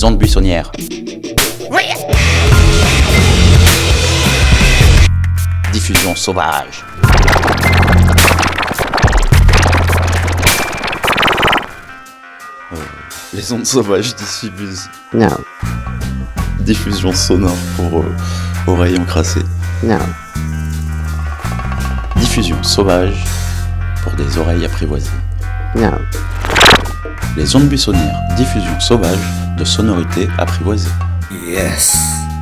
les ondes buissonnières. Diffusion sauvage. Les ondes sauvages diffusent. Non. Diffusion sonore pour oreilles encrassées. Non. Diffusion sauvage pour des oreilles apprivoisées. Non. Les ondes buissonnières. Diffusion sauvage de sonorités apprivoisées. Yes.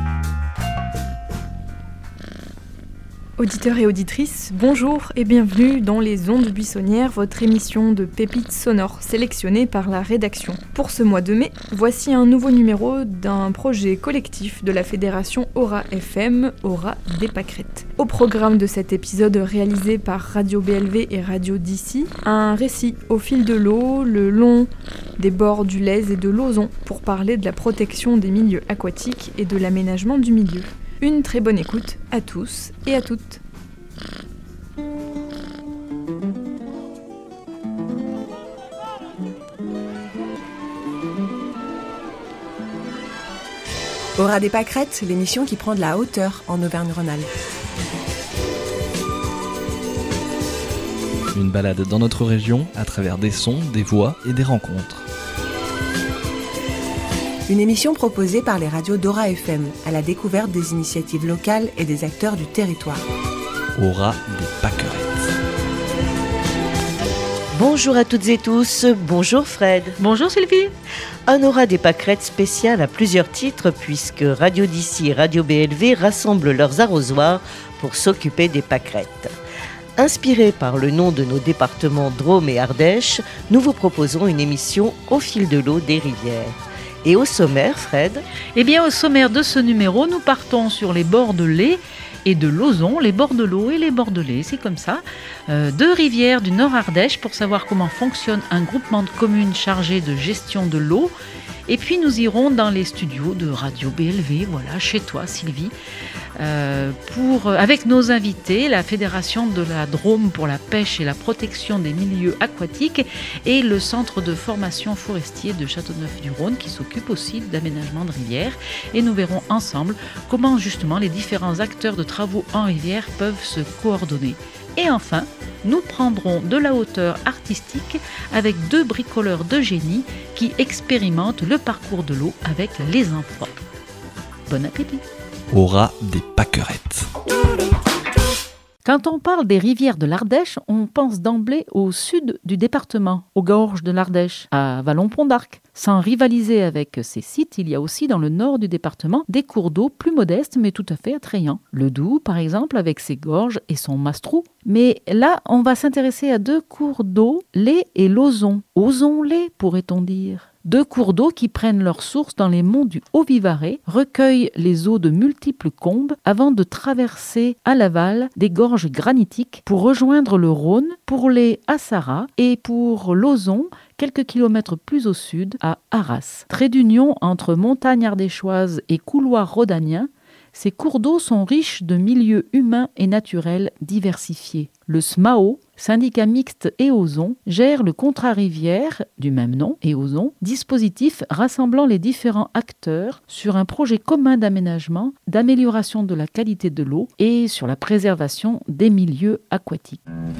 Auditeurs et auditrices, bonjour et bienvenue dans Les Ondes Buissonnières, votre émission de pépites sonores sélectionnées par la rédaction. Pour ce mois de mai, voici un nouveau numéro d'un projet collectif de la fédération Aura FM, Aura des Pâquerettes. Au programme de cet épisode réalisé par Radio BLV et Radio d'ici, un récit au fil de l'eau, le long des bords du Lez et de l'Ozon pour parler de la protection des milieux aquatiques et de l'aménagement du milieu. Une très bonne écoute à tous et à toutes. Aura des Pâquerettes, l'émission qui prend de la hauteur en Auvergne-Rhône-Alpes. Une balade dans notre région à travers des sons, des voix et des rencontres. Une émission proposée par les radios d'Aura FM, à la découverte des initiatives locales et des acteurs du territoire. Aura des Pâquerettes. Bonjour à toutes et tous, bonjour Fred. Bonjour Sylvie. Un Aura des Pâquerettes spécial à plusieurs titres puisque Radio d'ici et Radio BLV rassemblent leurs arrosoirs pour s'occuper des pâquerettes. Inspirés par le nom de nos départements Drôme et Ardèche, nous vous proposons une émission au fil de l'eau des rivières. Et au sommaire, Fred ? Eh bien, au sommaire de ce numéro, nous partons sur les bords de l'Aie et de l'Ozon, les bords de l'eau et les bords de l'Aie, c'est comme ça. Deux rivières du Nord Ardèche pour savoir comment fonctionne un groupement de communes chargé de gestion de l'eau. Et puis nous irons dans les studios de Radio BLV, voilà, chez toi Sylvie, avec nos invités, la Fédération de la Drôme pour la pêche et la protection des milieux aquatiques et le Centre de formation forestier de Châteauneuf-du-Rhône qui s'occupe aussi d'aménagement de rivières. Et nous verrons ensemble comment justement les différents acteurs de travaux en rivière peuvent se coordonner. Et enfin, nous prendrons de la hauteur artistique avec deux bricoleurs de génie qui expérimentent le parcours de l'eau avec les enfants. Bon appétit! Aura des Pâquerettes. Quand on parle des rivières de l'Ardèche, on pense d'emblée au sud du département, aux gorges de l'Ardèche, à Vallon-Pont d'Arc. Sans rivaliser avec ces sites, il y a aussi dans le nord du département des cours d'eau plus modestes mais tout à fait attrayants. Le Doubs, par exemple, avec ses gorges et son Mastrou. Mais là, on va s'intéresser à deux cours d'eau, l'Aie et l'Ozon. Ozon-l'Aie, pourrait-on dire. Deux cours d'eau qui prennent leur source dans les monts du Haut-Vivarais, recueillent les eaux de multiples combes avant de traverser à l'aval des gorges granitiques pour rejoindre le Rhône, pour l'Aie à Sarrat et pour l'Ozon, quelques kilomètres plus au sud, à Arras. Trait d'union entre montagnes ardéchoises et couloirs rhodaniens, ces cours d'eau sont riches de milieux humains et naturels diversifiés. Le SMAO, syndicat mixte Ozon, gère le contrat rivière du même nom, Ozon, dispositif rassemblant les différents acteurs sur un projet commun d'aménagement, d'amélioration de la qualité de l'eau et sur la préservation des milieux aquatiques.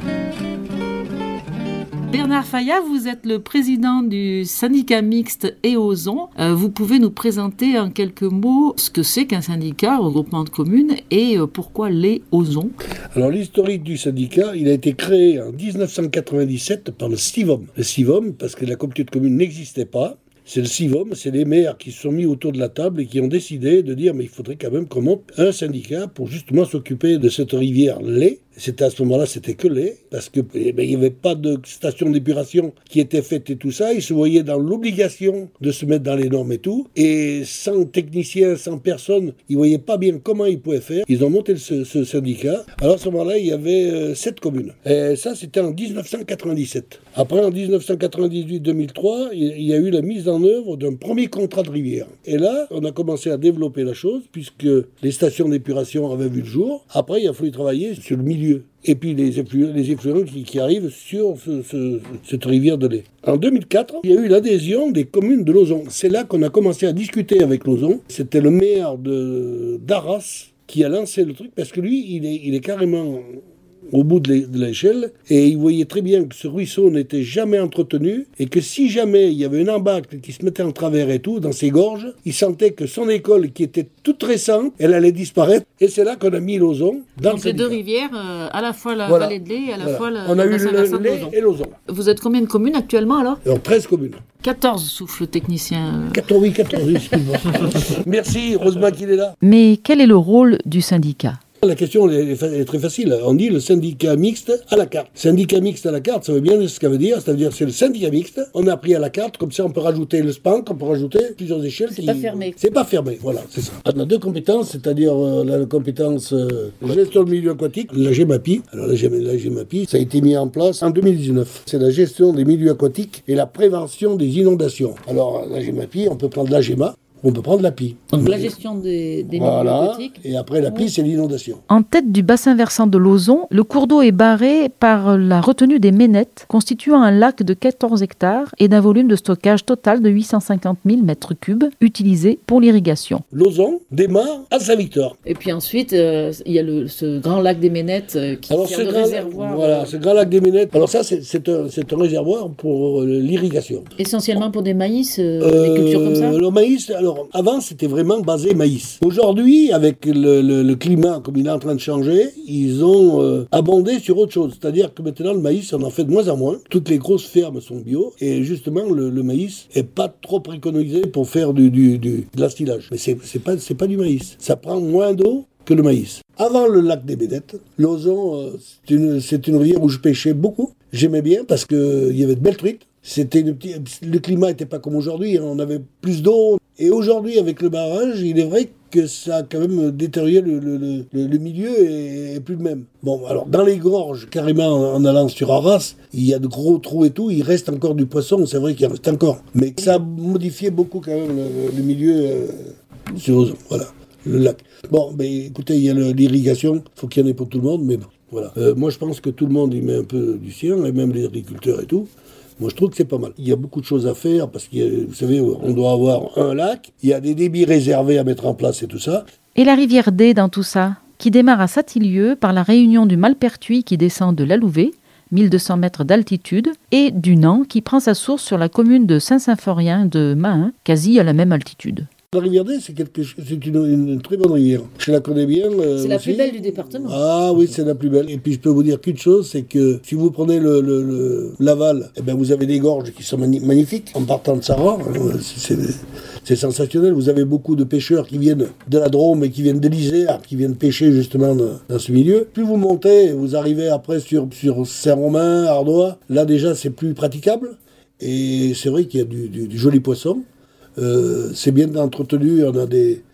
Bernard Fayat, vous êtes le président du syndicat mixte Ozon. Vous pouvez nous présenter en quelques mots ce que c'est qu'un syndicat, un regroupement de communes, et pourquoi les Ozon? Alors l'historique du syndicat, il a été créé en 1997 par le CIVOM. Le CIVOM, parce que la communauté de communes n'existait pas. C'est le CIVOM, c'est les maires qui se sont mis autour de la table et qui ont décidé de dire mais il faudrait quand même qu'on monte un syndicat pour justement s'occuper de cette rivière l'Aie. C'était à ce moment-là, c'était que l'Aie, parce que il n'y avait pas de station d'épuration qui était faite et tout ça. Ils se voyaient dans l'obligation de se mettre dans les normes et tout. Et sans technicien, sans personne, ils ne voyaient pas bien comment ils pouvaient faire. Ils ont monté ce syndicat. Alors à ce moment-là, il y avait 7 communes. Et ça, c'était en 1997. Après, en 1998-2003, il y a eu la mise en œuvre d'un premier contrat de rivière. Et là, on a commencé à développer la chose, puisque les stations d'épuration avaient vu le jour. Après, il a fallu travailler sur le milieu milieu. Et puis les effluents qui arrivent sur cette rivière de lait. En 2004, il y a eu l'adhésion des communes de Lauzon. C'est là qu'on a commencé à discuter avec Lauzon. C'était le maire d'Arras qui a lancé le truc, parce que lui, il est carrément au bout de l'échelle, et il voyait très bien que ce ruisseau n'était jamais entretenu, et que si jamais il y avait une embâcle qui se mettait en travers et tout, dans ses gorges, il sentait que son école, qui était toute récente, elle allait disparaître, et c'est là qu'on a mis Lauzon dans donc les deux rivières, à la fois la vallée de lait et à la fois on a eu le lait et Lauzon. Vous êtes combien de communes actuellement alors? Alors 13 communes. 14, souffle le technicien. 14, excuse-moi. Merci, heureusement qu'il est là. Mais quel est le rôle du syndicat? La question est très facile. On dit le syndicat mixte à la carte. Syndicat mixte à la carte, ça veut bien dire ce que ça veut dire. C'est-à-dire c'est le syndicat mixte. On a pris à la carte, comme ça on peut rajouter le SPANC, on peut rajouter plusieurs échelles. C'est pas fermé. C'est pas fermé, voilà, c'est ça. On a deux compétences, c'est-à-dire la compétence gestion du milieu aquatique, la GEMAPI. Alors la GEMAPI, ça a été mis en place en 2019. C'est la gestion des milieux aquatiques et la prévention des inondations. Alors la GEMAPI, on peut prendre la GEMA. On peut prendre l'API. Donc la gestion des milieux aquatiques. Et après l'API, c'est l'inondation. En tête du bassin versant de Lauzon, le cours d'eau est barré par la retenue des Ménettes, constituant un lac de 14 hectares et d'un volume de stockage total de 850 000 mètres cubes, utilisé pour l'irrigation. Lauzon démarre à Saint-Victor. Et puis ensuite, il y a ce grand lac des Ménettes qui sert de réservoir. Voilà, ce grand lac des Ménettes. Alors ça, c'est un réservoir pour l'irrigation. Essentiellement pour des maïs, des cultures comme ça. Le maïs, alors avant, c'était vraiment basé maïs. Aujourd'hui, avec le climat, comme il est en train de changer, ils ont abondé sur autre chose. C'est-à-dire que maintenant, le maïs, on en fait de moins en moins. Toutes les grosses fermes sont bio. Et justement, le maïs n'est pas trop préconisé pour faire de l'astilage. Mais c'est pas du maïs. Ça prend moins d'eau que le maïs. Avant le lac des Ménettes, Lauzon, c'est une rivière où je pêchais beaucoup. J'aimais bien parce qu'il y avait de belles truites. Le climat n'était pas comme aujourd'hui, on avait plus d'eau. Et aujourd'hui, avec le barrage, il est vrai que ça a quand même détérioré le milieu et plus le même. Bon, alors dans les gorges, carrément en allant sur Arras, il y a de gros trous et tout, il reste encore du poisson, c'est vrai qu'il reste encore. Mais ça a modifié beaucoup quand même le milieu sur Lauzon, voilà, le lac. Bon, ben écoutez, il y a l'irrigation, il faut qu'il y en ait pour tout le monde, mais bon, voilà. Moi je pense que tout le monde y met un peu du sien, et même les agriculteurs et tout. Moi, je trouve que c'est pas mal. Il y a beaucoup de choses à faire parce que, vous savez, on doit avoir un lac, il y a des débits réservés à mettre en place et tout ça. Et la rivière Dé dans tout ça, qui démarre à Satilieu par la réunion du Malpertuis qui descend de l'Alouvet, 1200 mètres d'altitude, et du Nant qui prend sa source sur la commune de Saint-Symphorien de Mahun, quasi à la même altitude. La rivière Dé, c'est une très bonne rivière. Je la connais bien. C'est la plus belle du département. Ah oui, c'est la plus belle. Et puis je peux vous dire qu'une chose, c'est que si vous prenez l'aval, eh ben vous avez des gorges qui sont magnifiques. En partant de Sarah, c'est sensationnel. Vous avez beaucoup de pêcheurs qui viennent de la Drôme et qui viennent de l'Isère, qui viennent pêcher justement dans ce milieu. Plus vous montez, vous arrivez après sur Saint-Romain, Ardois. Là déjà, c'est plus praticable. Et c'est vrai qu'il y a du joli poisson. C'est bien entretenu, on a des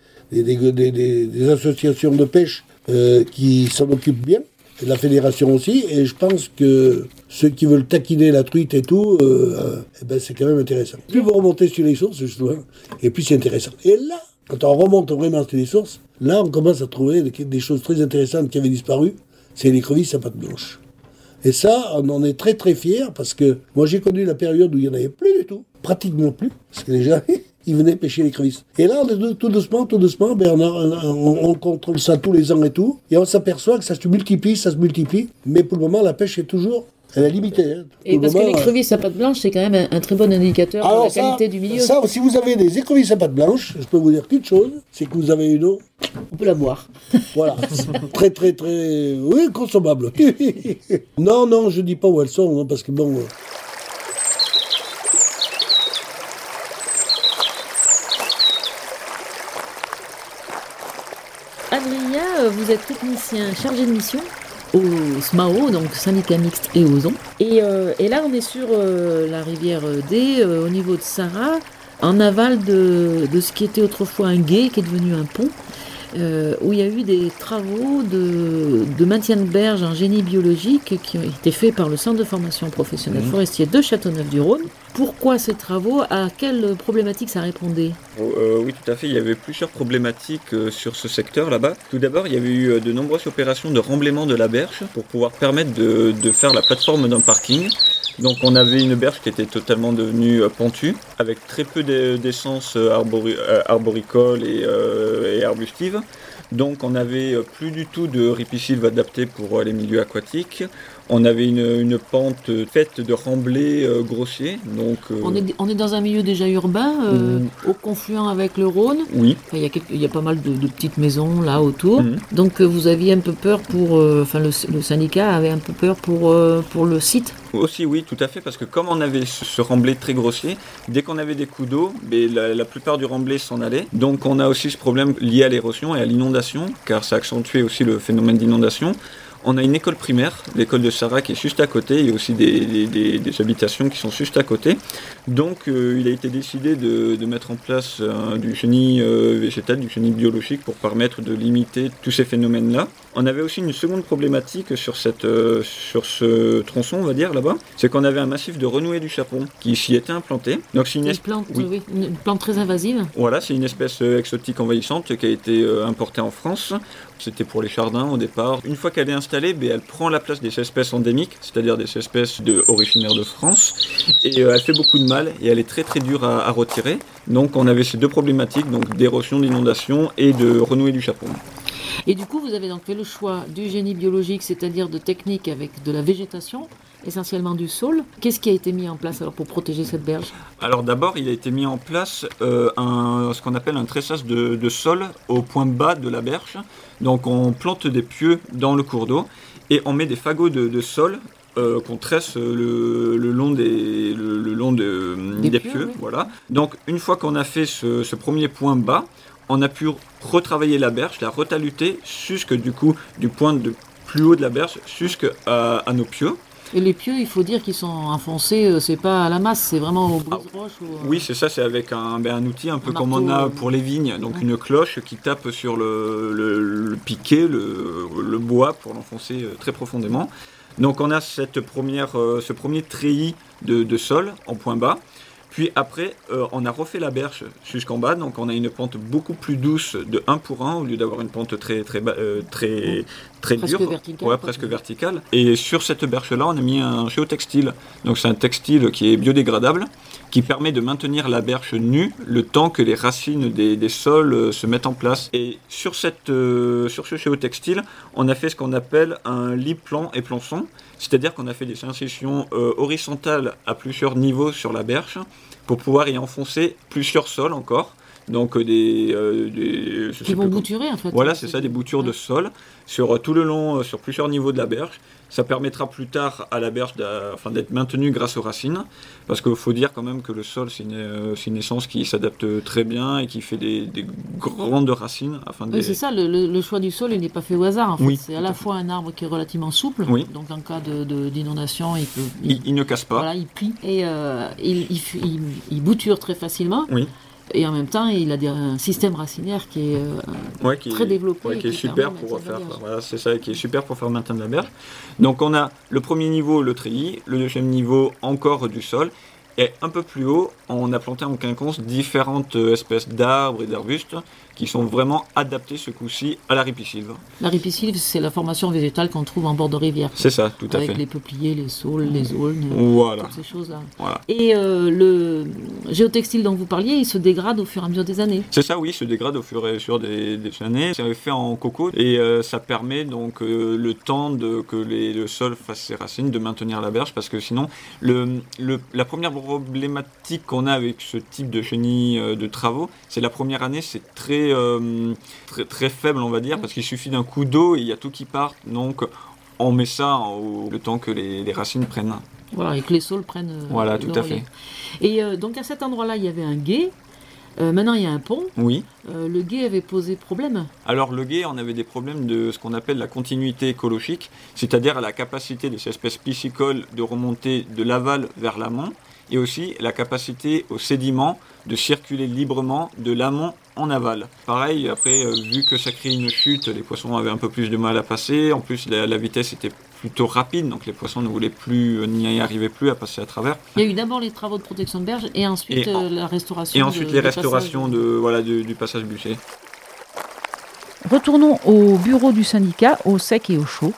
associations de pêche qui s'en occupent bien, et la fédération aussi, et je pense que ceux qui veulent taquiner la truite et tout, c'est quand même intéressant. Plus vous remontez sur les sources, justement, et puis c'est intéressant. Et là, quand on remonte vraiment sur les sources, là on commence à trouver des choses très intéressantes qui avaient disparu, c'est l'écrevisse à pattes blanches. Et ça, on en est très très fiers, parce que moi j'ai connu la période où il n'y en avait plus du tout, pratiquement plus, parce que déjà, ils venaient pêcher les crevisses. Et là, tout doucement, on contrôle ça tous les ans et tout, et on s'aperçoit que ça se multiplie, mais pour le moment, la pêche est toujours, elle est limitée. Hein. Et parce que les crevisses à pattes blanches, c'est quand même un très bon indicateur de la qualité du milieu. Ça, si vous avez des écrevisses à pattes blanches, je peux vous dire qu'une chose, c'est que vous avez une eau. On peut la boire. Voilà, très, très, très, oui, consommable. Non, je dis pas où elles sont, hein, parce que bon... Adrien, vous êtes technicien chargé de mission au SMAO, donc syndicat mixte et Ozon. Et là, on est sur la rivière Dé, au niveau de Sarrat, en aval de ce qui était autrefois un gué, qui est devenu un pont. où il y a eu des travaux de maintien de berge en génie biologique qui ont été faits par le Centre de formation professionnelle forestier de Châteauneuf-du-Rhône. Pourquoi ces travaux? À quelles problématiques ça répondait? Oui, tout à fait. Il y avait plusieurs problématiques sur ce secteur là-bas. Tout d'abord, il y avait eu de nombreuses opérations de remblaiement de la berge pour pouvoir permettre de faire la plateforme d'un parking. Donc on avait une berge qui était totalement devenue pentue, avec très peu d'essence arboricole et arbustive. Donc on n'avait plus du tout de ripisylve adapté pour les milieux aquatiques. On avait une pente faite de remblais grossiers. Donc, on est dans un milieu déjà urbain, au confluent avec le Rhône. Oui. Enfin, il y a pas mal de petites maisons là autour. Donc vous aviez un peu peur le syndicat avait un peu peur pour le site. Aussi oui, tout à fait, parce que comme on avait ce remblai très grossier, dès qu'on avait des coups d'eau, la plupart du remblai s'en allait. Donc on a aussi ce problème lié à l'érosion et à l'inondation, car ça accentuait aussi le phénomène d'inondation. On a une école primaire, l'école de Sarrat qui est juste à côté, il y a aussi des habitations qui sont juste à côté. Donc il a été décidé de mettre en place du génie végétal, du génie biologique pour permettre de limiter tous ces phénomènes-là. On avait aussi une seconde problématique sur ce tronçon, on va dire, là-bas, c'est qu'on avait un massif de renouée du chapon qui s'y était implanté. Donc c'est une plante très invasive. Voilà, c'est une espèce exotique envahissante qui a été importée en France. C'était pour les jardins au départ. Une fois qu'elle est installée, elle prend la place des espèces endémiques, c'est-à-dire des espèces originaires de France, et elle fait beaucoup de mal et elle est très très dure à retirer. Donc on avait ces deux problématiques, donc d'érosion, d'inondation et de renouée du chapon. Et du coup, vous avez donc fait le choix du génie biologique, c'est-à-dire de techniques avec de la végétation, essentiellement du saule. Qu'est-ce qui a été mis en place alors pour protéger cette berge? Alors d'abord, il a été mis en place ce qu'on appelle un tressage de sol au point bas de la berge. Donc on plante des pieux dans le cours d'eau et on met des fagots de sol qu'on tresse le long des pieux. Oui. Voilà. Donc une fois qu'on a fait ce premier point bas, on a pu retravailler la berge, la retaluter jusque du point de plus haut de la berge jusqu'à nos pieux. Et les pieux, il faut dire qu'ils sont enfoncés, c'est pas à la masse, c'est vraiment au brise-roche. Oui, c'est ça, c'est avec un outil un peu comme on a pour les vignes, donc une cloche qui tape sur le piquet, le bois pour l'enfoncer très profondément. Donc on a ce premier treillis de sol en point bas. Puis après, on a refait la berge jusqu'en bas, donc on a une pente beaucoup plus douce de 1 pour 1 au lieu d'avoir une pente très dure, presque verticale. Et sur cette berge-là, on a mis un géotextile. Donc c'est un textile qui est biodégradable, qui permet de maintenir la berge nue le temps que les racines des sols se mettent en place. Et sur ce géotextile, on a fait ce qu'on appelle un lit plan et plançon, c'est-à-dire qu'on a fait des incisions horizontales à plusieurs niveaux sur la berge pour pouvoir y enfoncer plusieurs sols encore. Donc qui vont bouturer en fait. Voilà, c'est ça, des boutures de sol sur tout le long, sur plusieurs niveaux de la berge. Ça permettra plus tard à la berge d'être maintenue grâce aux racines, parce qu'il faut dire quand même que le sol c'est une essence qui s'adapte très bien et qui fait des grandes racines. Oui, c'est ça, le choix du sol il n'est pas fait au hasard en fait. Oui, c'est à la fois un arbre qui est relativement souple, donc en cas d'inondation il ne casse pas. Voilà, il plie et il bouture très facilement. Oui. Et en même temps, il a un système racinaire qui est très développé. Qui est super pour faire. Voilà, c'est ça, qui est super pour faire maintenir la berge. Donc on a le premier niveau, le treillis, le deuxième niveau, encore du sol. Et un peu plus haut, on a planté en quinconce différentes espèces d'arbres et d'arbustes qui sont vraiment adaptés ce coup-ci à la ripisylve. La ripisylve, c'est la formation végétale qu'on trouve en bord de rivière. C'est ça, tout à fait. Avec les peupliers, les saules, les aulnes, toutes ces choses-là. Voilà. Et le géotextile dont vous parliez, il se dégrade au fur et à mesure des années. C'est ça, oui, il se dégrade au fur et à mesure des années. C'est fait en coco et ça permet donc le temps que le sol fasse ses racines, de maintenir la berge, parce que sinon, la première problématique qu'on a avec ce type de génie de travaux, c'est la première année, c'est très faible, on va dire, parce qu'il suffit d'un coup d'eau et il y a tout qui part. Donc, on met ça le temps que les racines prennent. Voilà, et que les saules prennent. Voilà, tout à fait. Et donc, à cet endroit-là, il y avait un gué. Maintenant, il y a un pont. Oui. Le gué avait posé problème. Alors, le gué, on avait des problèmes de ce qu'on appelle la continuité écologique, c'est-à-dire la capacité des espèces piscicoles de remonter de l'aval vers l'amont. et aussi la capacité aux sédiments de circuler librement de l'amont en aval. Pareil, après, vu que ça crée une chute, les poissons avaient un peu plus de mal à passer. En plus, la vitesse était plutôt rapide, donc les poissons ne voulaient plus, n'y arrivaient plus à passer à travers. Il y a eu d'abord les travaux de protection de berge et ensuite la restauration. Et ensuite les restaurations du passage bûcher. Retournons au bureau du syndicat, au sec et au chaud.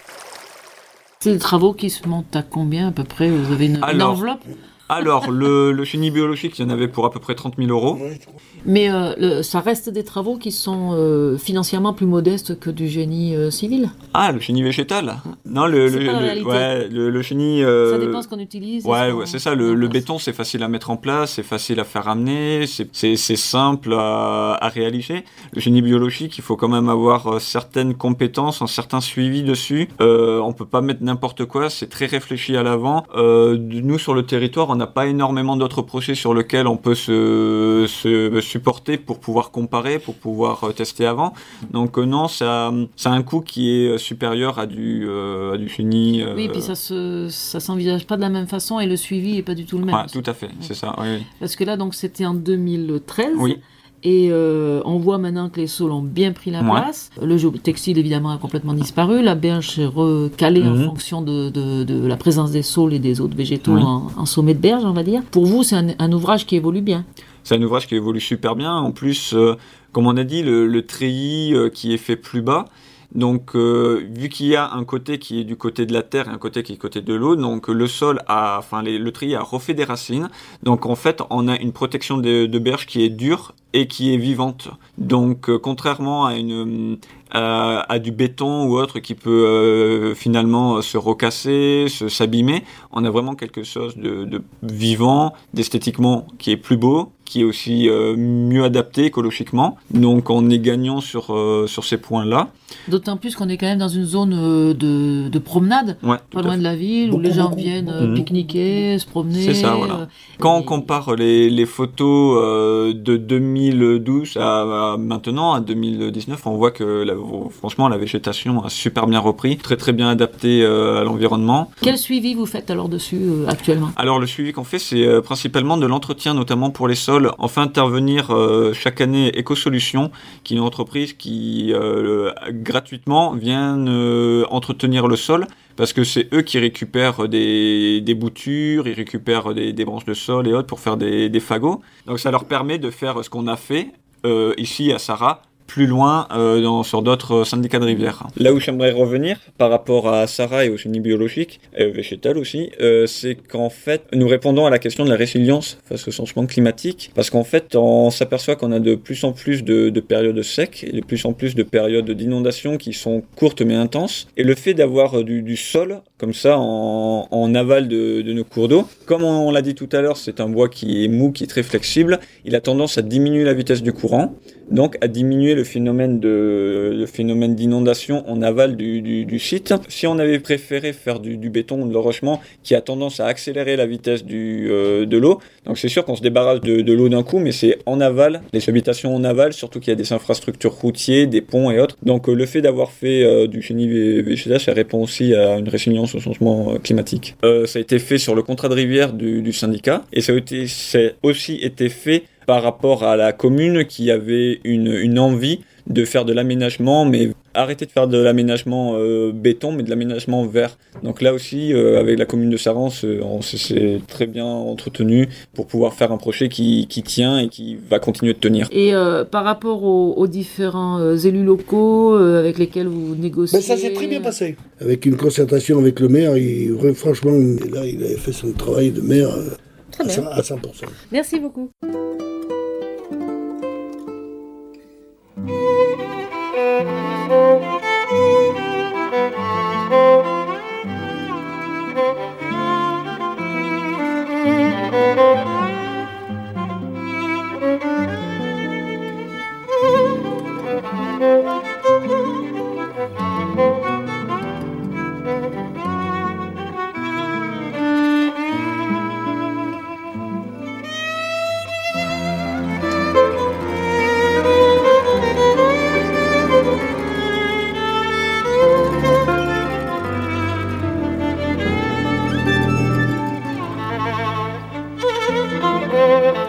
C'est des travaux qui se montent à combien à peu près? Vous avez une enveloppe? Alors, le chenille biologique, il y en avait pour à peu près 30 000 €. Mais ça reste des travaux qui sont financièrement plus modestes que du génie civil. Ah, le chenille végétal? Non, le chenille... Ça dépend ce qu'on utilise. Ouais, c'est ça. Le béton, c'est facile à mettre en place, c'est facile à faire ramener, c'est simple à réaliser. Le génie biologique, il faut quand même avoir certaines compétences, un certain suivi dessus. On peut pas mettre n'importe quoi, c'est très réfléchi à l'avant. Nous, sur le territoire, on n'a pas énormément d'autres projets sur lesquels on peut se supporter pour pouvoir comparer, pour pouvoir tester avant. Donc non, ça a un coût qui est supérieur à du chenille. Oui, et puis ça s'envisage pas de la même façon et le suivi est pas du tout le même. Ouais, tout à fait, c'est ça. Oui. Parce que là, donc, c'était en 2013. Oui. Et on voit maintenant que les saules ont bien pris la place. Le géotextile, évidemment, a complètement disparu. La berge s'est recalée en fonction de la présence des saules et des autres végétaux en sommet de berge, on va dire. Pour vous, c'est un ouvrage qui évolue bien. C'est un ouvrage qui évolue super bien. En plus, comme on a dit, le treillis qui est fait plus bas. Donc, vu qu'il y a un côté qui est du côté de la terre et un côté qui est du côté de l'eau, donc le treillis a refait des racines. Donc, en fait, on a une protection de berge qui est dure et qui est vivante. Donc, contrairement à du béton ou autre qui peut finalement se recasser, s'abîmer, on a vraiment quelque chose de vivant, d'esthétiquement qui est plus beau, qui est aussi mieux adapté écologiquement. Donc on est gagnant sur ces points-là. D'autant plus qu'on est quand même dans une zone de promenade, pas loin de la ville, où les gens viennent pique-niquer, se promener. C'est ça, voilà. Quand on compare les photos de 2012 à maintenant, à 2019, on voit que franchement la végétation a super bien repris, très très bien adapté à l'environnement. Quel suivi vous faites alors dessus actuellement? Alors le suivi qu'on fait, c'est principalement de l'entretien, notamment pour les sols. On fait intervenir chaque année Écosolutions, qui est une entreprise qui gratuitement vient entretenir le sol, parce que c'est eux qui récupèrent des boutures, ils récupèrent des branches de sol et autres pour faire des fagots. Donc ça leur permet de faire ce qu'on a fait ici à Sarrat, plus loin sur d'autres syndicats de rivière. Là où j'aimerais revenir par rapport à Sarrat et au chenille biologique, végétal aussi, c'est qu'en fait, nous répondons à la question de la résilience face au changement climatique, parce qu'en fait, on s'aperçoit qu'on a de plus en plus de périodes secs, et de plus en plus de périodes d'inondation qui sont courtes mais intenses, et le fait d'avoir du sol, comme ça, en aval de nos cours d'eau, comme on l'a dit tout à l'heure, c'est un bois qui est mou, qui est très flexible, il a tendance à diminuer la vitesse du courant, donc à diminuer le phénomène d'inondation en aval du site. Si on avait préféré faire du béton ou de l'enrochement qui a tendance à accélérer la vitesse de l'eau, donc c'est sûr qu'on se débarrasse de l'eau d'un coup, mais c'est en aval, les habitations en aval, surtout qu'il y a des infrastructures routières, des ponts et autres. Donc le fait d'avoir fait du chenille végétal, ça répond aussi à une résilience au changement climatique. Ça a été fait sur le contrat de rivière du syndicat, et ça a aussi été fait par rapport à la commune qui avait une envie de faire de l'aménagement, mais arrêter de faire de l'aménagement béton, mais de l'aménagement vert. Donc là aussi, avec la commune de Sarrat, on s'est très bien entretenu pour pouvoir faire un projet qui tient et qui va continuer de tenir. Et par rapport aux différents élus locaux avec lesquels vous négociez... Ça s'est très bien passé. Avec une concertation avec le maire, franchement, là, il avait fait son travail de maire à 100%. Merci beaucoup.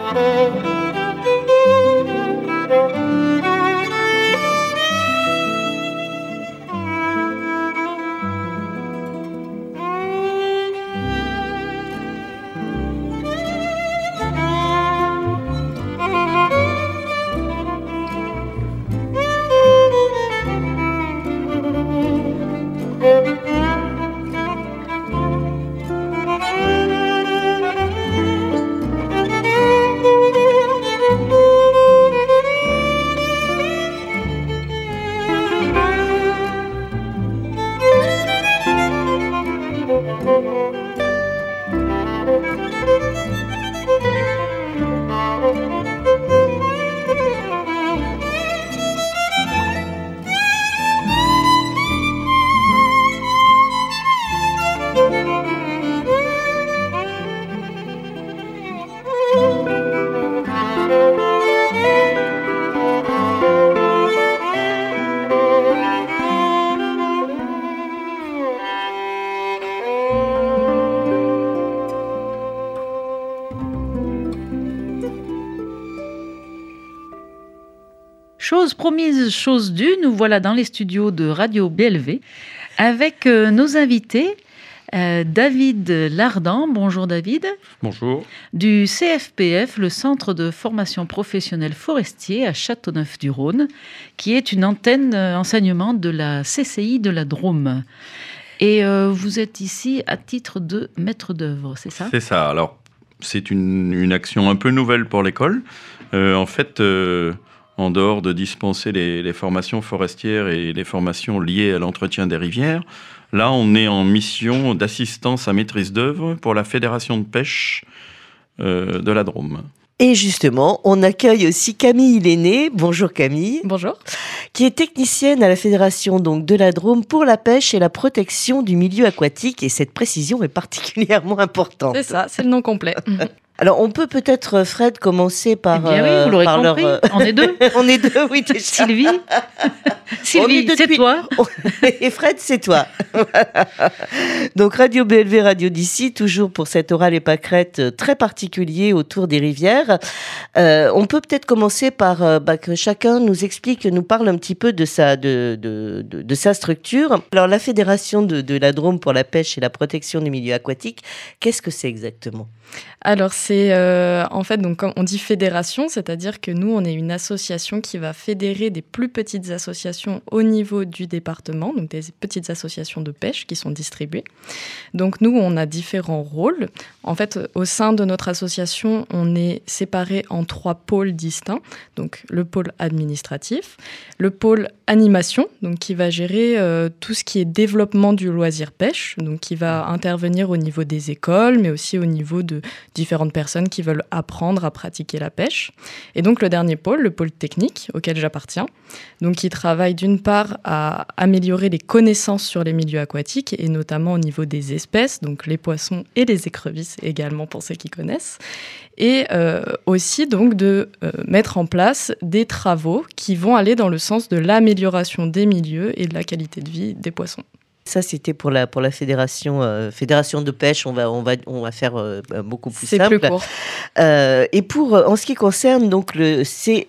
Chose promise, chose due, nous voilà dans les studios de Radio BLV avec nos invités. David Lardan, bonjour David. Bonjour. Du CFPF, le Centre de formation professionnelle forestier à Châteauneuf-du-Rhône, qui est une antenne enseignement de la CCI de la Drôme. Et vous êtes ici à titre de maître d'œuvre, c'est ça ? C'est ça. Alors, c'est une action un peu nouvelle pour l'école. En fait, en dehors de dispenser les formations forestières et les formations liées à l'entretien des rivières, là, on est en mission d'assistance à maîtrise d'œuvre pour la Fédération de pêche de la Drôme. Et justement, on accueille aussi Camille Lenné. Bonjour Camille. Bonjour. Qui est technicienne à la Fédération donc, de la Drôme pour la pêche et la protection du milieu aquatique. Et cette précision est particulièrement importante. C'est ça, c'est le nom complet. Alors, on peut peut-être, Fred, commencer par... Eh bien oui, vous l'aurez compris, on est deux. On est deux, oui, déjà. Sylvie, c'est toi. Et Fred, c'est toi. Donc, Radio BLV, Radio d'ici, toujours pour cet oral et pâquerette très particulier autour des rivières. On peut peut-être commencer par que chacun nous explique, nous parle un petit peu de sa structure. Alors, la Fédération de la Drôme pour la pêche et la protection du milieu aquatique, qu'est-ce que c'est exactement ? Alors c'est en fait, donc quand on dit fédération, c'est-à-dire que nous on est une association qui va fédérer des plus petites associations au niveau du département, donc des petites associations de pêche qui sont distribuées. Donc nous on a différents rôles. En fait, au sein de notre association, on est séparé en 3 pôles distincts. Donc le pôle administratif, le pôle animation, donc qui va gérer tout ce qui est développement du loisir pêche, donc qui va intervenir au niveau des écoles, mais aussi au niveau de différentes personnes qui veulent apprendre à pratiquer la pêche. Et donc le dernier pôle, le pôle technique, auquel j'appartiens, donc qui travaille d'une part à améliorer les connaissances sur les milieux aquatiques, et notamment au niveau des espèces, donc les poissons et les écrevisses également pour ceux qui connaissent, et aussi donc de mettre en place des travaux qui vont aller dans le sens de l'amélioration des milieux et de la qualité de vie des poissons. Ça, c'était pour la fédération de pêche. On va faire beaucoup plus simple. C'est plus court. Et en ce qui concerne donc le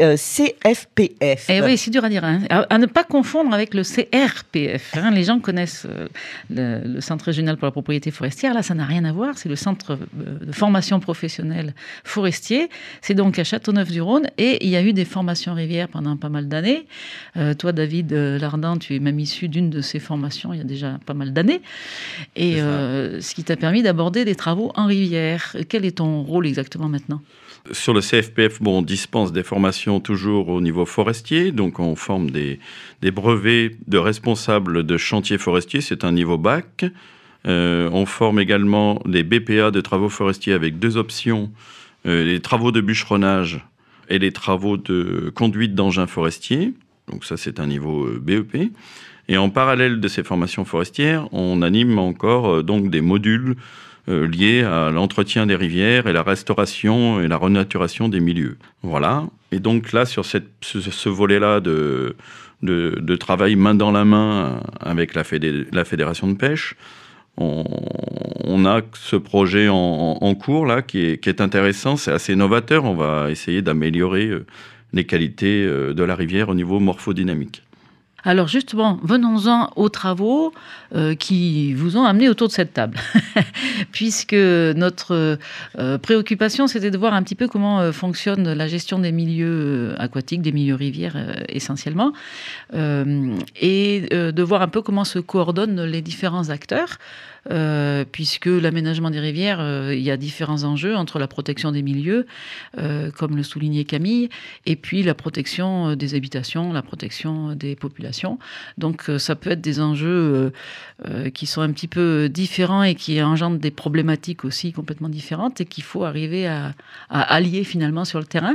CFPF. Eh oui, c'est dur à dire. Hein. À ne pas confondre avec le CRPF. Hein. Les gens connaissent le Centre régional pour la propriété forestière. Là, ça n'a rien à voir. C'est le Centre de formation professionnelle forestier. C'est donc à Châteauneuf-du-Rhône. Et il y a eu des formations rivières pendant pas mal d'années. Toi, David Lardan, tu es même issu d'une de ces formations il y a déjà pas mal d'années, et ce qui t'a permis d'aborder des travaux en rivière. Quel est ton rôle exactement maintenant ? Sur le CFPF, on dispense des formations toujours au niveau forestier, donc on forme des brevets de responsables de chantiers forestiers, c'est un niveau bac. On forme également des BPA de travaux forestiers avec 2 options, les travaux de bûcheronnage et les travaux de conduite d'engins forestiers, donc ça c'est un niveau BEP. Et en parallèle de ces formations forestières, on anime encore donc des modules liés à l'entretien des rivières et la restauration et la renaturation des milieux. Voilà. Et donc là, sur ce volet-là de travail main dans la main avec la Fédération de pêche, on a ce projet en cours là qui est intéressant, c'est assez novateur. On va essayer d'améliorer les qualités de la rivière au niveau morphodynamique. Alors justement, venons-en aux travaux qui vous ont amené autour de cette table. Puisque notre préoccupation, c'était de voir un petit peu comment fonctionne la gestion des milieux aquatiques, des milieux rivières essentiellement, et de voir un peu comment se coordonnent les différents acteurs. Puisque l'aménagement des rivières, il y a différents enjeux entre la protection des milieux, comme le soulignait Camille, et puis la protection des habitations, la protection des populations. Donc ça peut être des enjeux qui sont un petit peu différents et qui engendrent des problématiques aussi complètement différentes et qu'il faut arriver à allier finalement sur le terrain.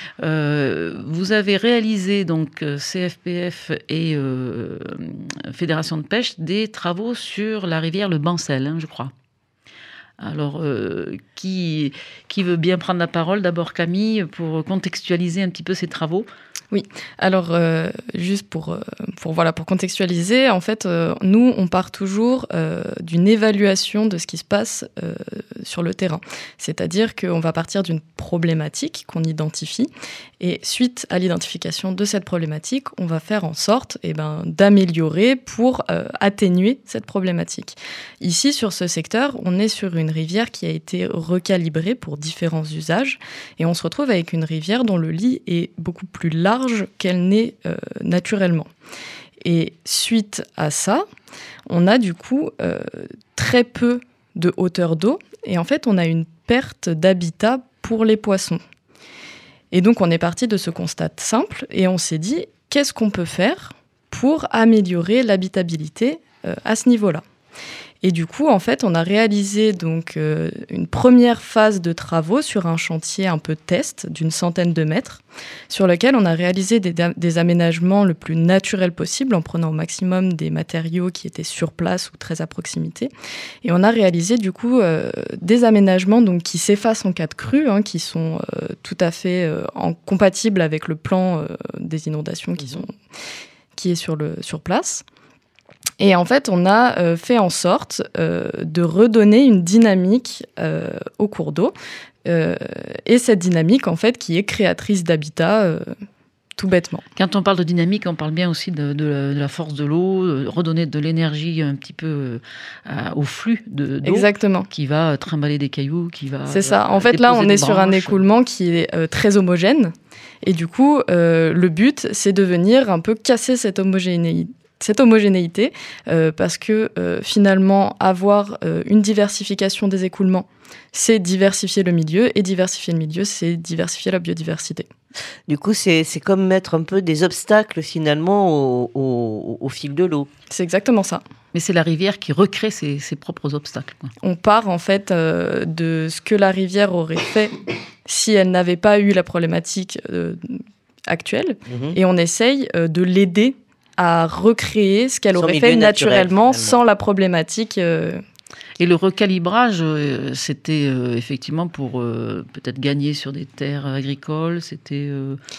Vous avez réalisé, donc CFPF et Fédération de pêche, des travaux sur la rivière Le Bancel, je crois. Alors, qui veut bien prendre la parole? D'abord Camille, pour contextualiser un petit peu ces travaux. Oui, alors juste pour contextualiser, en fait, nous, on part toujours d'une évaluation de ce qui se passe sur le terrain. C'est-à-dire qu'on va partir d'une problématique qu'on identifie et suite à l'identification de cette problématique, on va faire en sorte d'améliorer pour atténuer cette problématique. Ici, sur ce secteur, on est sur une rivière qui a été recalibrée pour différents usages et on se retrouve avec une rivière dont le lit est beaucoup plus large qu'elle n'est naturellement. Et suite à ça, on a du coup très peu de hauteur d'eau et en fait on a une perte d'habitat pour les poissons. Et donc on est parti de ce constat simple et on s'est dit qu'est-ce qu'on peut faire pour améliorer l'habitabilité à ce niveau-là. Et du coup, en fait, on a réalisé donc une première phase de travaux sur un chantier un peu test d'une 100aine de mètres, sur lequel on a réalisé des aménagements le plus naturels possible en prenant au maximum des matériaux qui étaient sur place ou très à proximité. Et on a réalisé du coup des aménagements donc, qui s'effacent en cas de crue, qui sont tout à fait compatibles avec le plan des inondations qui est sur place. Et en fait, on a fait en sorte de redonner une dynamique au cours d'eau. Et cette dynamique, en fait, qui est créatrice d'habitat, tout bêtement. Quand on parle de dynamique, on parle bien aussi de la force de l'eau, redonner de l'énergie un petit peu au flux d'eau. Exactement. Qui va trimballer des cailloux, qui va... C'est ça. En fait, là, on est sur un écoulement qui est très homogène. Et du coup, le but, c'est de venir un peu casser cette homogénéité, parce que finalement, avoir une diversification des écoulements, c'est diversifier le milieu, et diversifier le milieu, c'est diversifier la biodiversité. Du coup, c'est comme mettre un peu des obstacles finalement au fil de l'eau. C'est exactement ça. Mais c'est la rivière qui recrée ses propres obstacles, quoi. On part en fait de ce que la rivière aurait fait si elle n'avait pas eu la problématique actuelle, et on essaye de l'aider à recréer ce qu'elle aurait fait naturellement sans la problématique. Et le recalibrage, c'était effectivement pour peut-être gagner sur des terres agricoles. C'était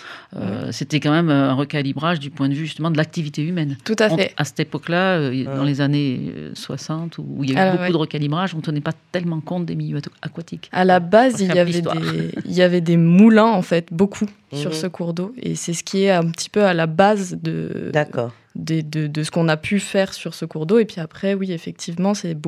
quand même un recalibrage du point de vue justement de l'activité humaine. Tout à fait. À cette époque-là, dans les années 60, où il y a eu beaucoup de recalibrage, on ne tenait pas tellement compte des milieux aquatiques. À la base, il y avait des moulins, en fait, beaucoup sur ce cours d'eau. Et c'est ce qui est un petit peu à la base de ce qu'on a pu faire sur ce cours d'eau. Et puis après, oui, effectivement, c'est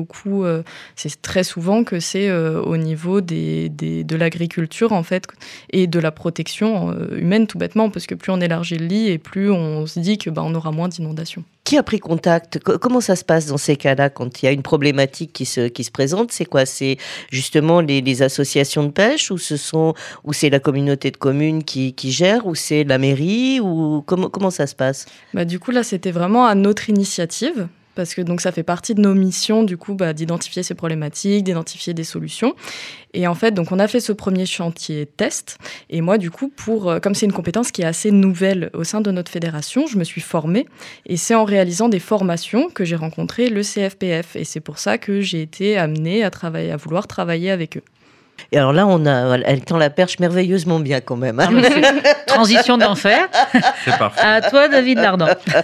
très souvent que c'est au niveau de l'agriculture, en fait, et de la protection humaine, tout bêtement, parce que plus on élargit le lit et plus on se dit que on aura moins d'inondations. Qui a pris contact? Comment ça se passe dans ces cas-là quand il y a une problématique qui se présente? C'est quoi? C'est justement les associations de pêche ou c'est la communauté de communes qui gère, ou c'est la mairie, ou comment ça se passe? Du coup, là, c'était vraiment à notre initiative. Parce que donc, ça fait partie de nos missions, du coup, d'identifier ces problématiques, d'identifier des solutions. Et en fait, donc, on a fait ce premier chantier test. Et moi, du coup, comme c'est une compétence qui est assez nouvelle au sein de notre fédération, je me suis formée. Et c'est en réalisant des formations que j'ai rencontré le CFPF. Et c'est pour ça que j'ai été amenée à vouloir travailler avec eux. Et alors là, elle tend la perche merveilleusement bien quand même. Hein. Transition d'enfer. C'est parfait. À toi, David Lardan.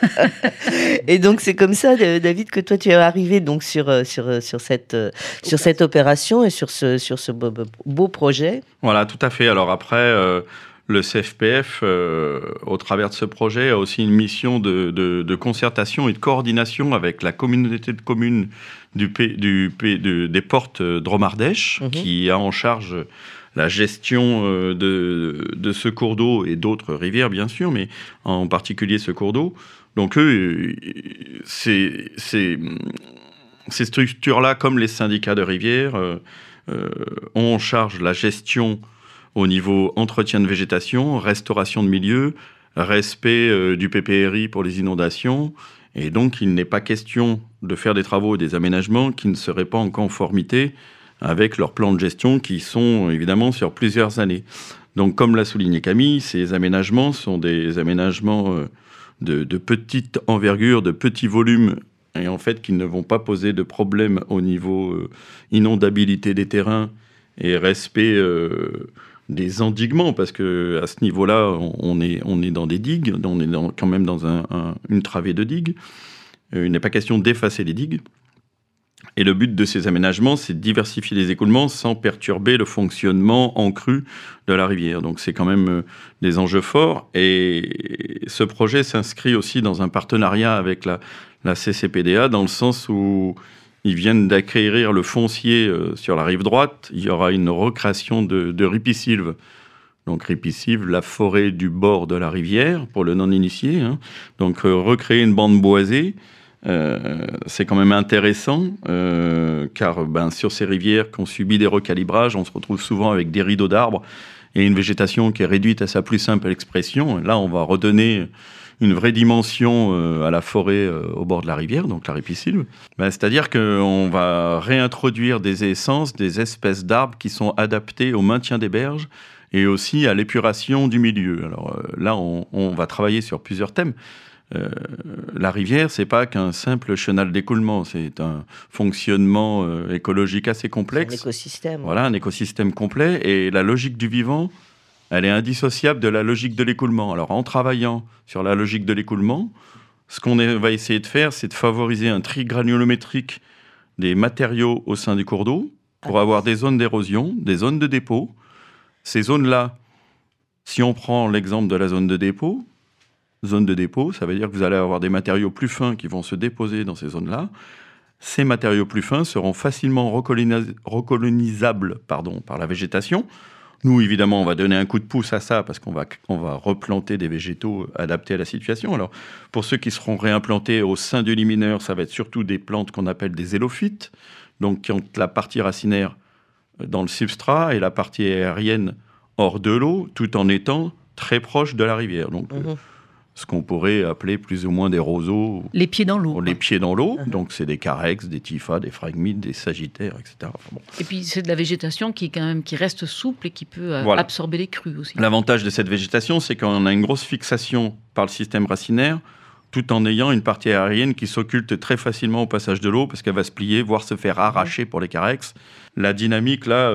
Et donc c'est comme ça, David, que toi tu es arrivé donc sur cette opération et sur ce beau projet. Voilà, tout à fait. Alors après, le CFPF, au travers de ce projet, a aussi une mission de concertation et de coordination avec la communauté de communes des Portes Drôme-Ardèche, qui a en charge la gestion de ce cours d'eau et d'autres rivières, bien sûr, mais en particulier ce cours d'eau. Donc eux, ces structures-là, comme les syndicats de rivières, ont en charge la gestion au niveau entretien de végétation, restauration de milieux, respect du PPRI pour les inondations. Et donc, il n'est pas question de faire des travaux et des aménagements qui ne seraient pas en conformité avec leurs plans de gestion qui sont évidemment sur plusieurs années. Donc, comme l'a souligné Camille, ces aménagements sont des aménagements de petite envergure, de petit volume, et en fait qui ne vont pas poser de problème au niveau inondabilité des terrains et respect des endiguements, parce que à ce niveau-là, on est dans des digues, on est quand même dans une travée de digues. Il n'est pas question d'effacer les digues. Et le but de ces aménagements, c'est de diversifier les écoulements sans perturber le fonctionnement en crue de la rivière. Donc c'est quand même des enjeux forts. Et ce projet s'inscrit aussi dans un partenariat avec la CCPDA, dans le sens où ils viennent d'acquérir le foncier sur la rive droite. Il y aura une recréation de ripisylve. Donc ripisylve, la forêt du bord de la rivière, pour le non-initié. Hein. Donc recréer une bande boisée, c'est quand même intéressant, car sur ces rivières qui ont subi des recalibrages, on se retrouve souvent avec des rideaux d'arbres et une végétation qui est réduite à sa plus simple expression. Là, on va redonner une vraie dimension à la forêt au bord de la rivière, donc la ripisylve. C'est-à-dire qu'on va réintroduire des essences, des espèces d'arbres qui sont adaptées au maintien des berges et aussi à l'épuration du milieu. Alors là, on va travailler sur plusieurs thèmes. La rivière, c'est pas qu'un simple chenal d'écoulement, c'est un fonctionnement écologique assez complexe. Un écosystème. Voilà, un écosystème complet. Et la logique du vivant, elle est indissociable de la logique de l'écoulement. Alors, en travaillant sur la logique de l'écoulement, ce qu'on va essayer de faire, c'est de favoriser un tri granulométrique des matériaux au sein du cours d'eau pour avoir des zones d'érosion, des zones de dépôt. Ces zones-là, si on prend l'exemple de la zone de dépôt, ça veut dire que vous allez avoir des matériaux plus fins qui vont se déposer dans ces zones-là. Ces matériaux plus fins seront facilement recolonisables par la végétation. Nous, évidemment, on va donner un coup de pouce à ça parce qu'on va replanter des végétaux adaptés à la situation. Alors, pour ceux qui seront réimplantés au sein du lit mineur, ça va être surtout des plantes qu'on appelle des élophytes, donc qui ont la partie racinaire dans le substrat et la partie aérienne hors de l'eau, tout en étant très proche de la rivière. Donc, ce qu'on pourrait appeler plus ou moins des roseaux. Les pieds dans l'eau. Les pieds dans l'eau. Donc, c'est des carex, des typhas, des phragmites, des sagittaires, etc. Enfin, bon. Et puis, c'est de la végétation qui reste souple et qui peut absorber les crues aussi. L'avantage de cette végétation, c'est qu'on a une grosse fixation par le système racinaire, tout en ayant une partie aérienne qui s'occulte très facilement au passage de l'eau, parce qu'elle va se plier, voire se faire arracher pour les carex. La dynamique, là...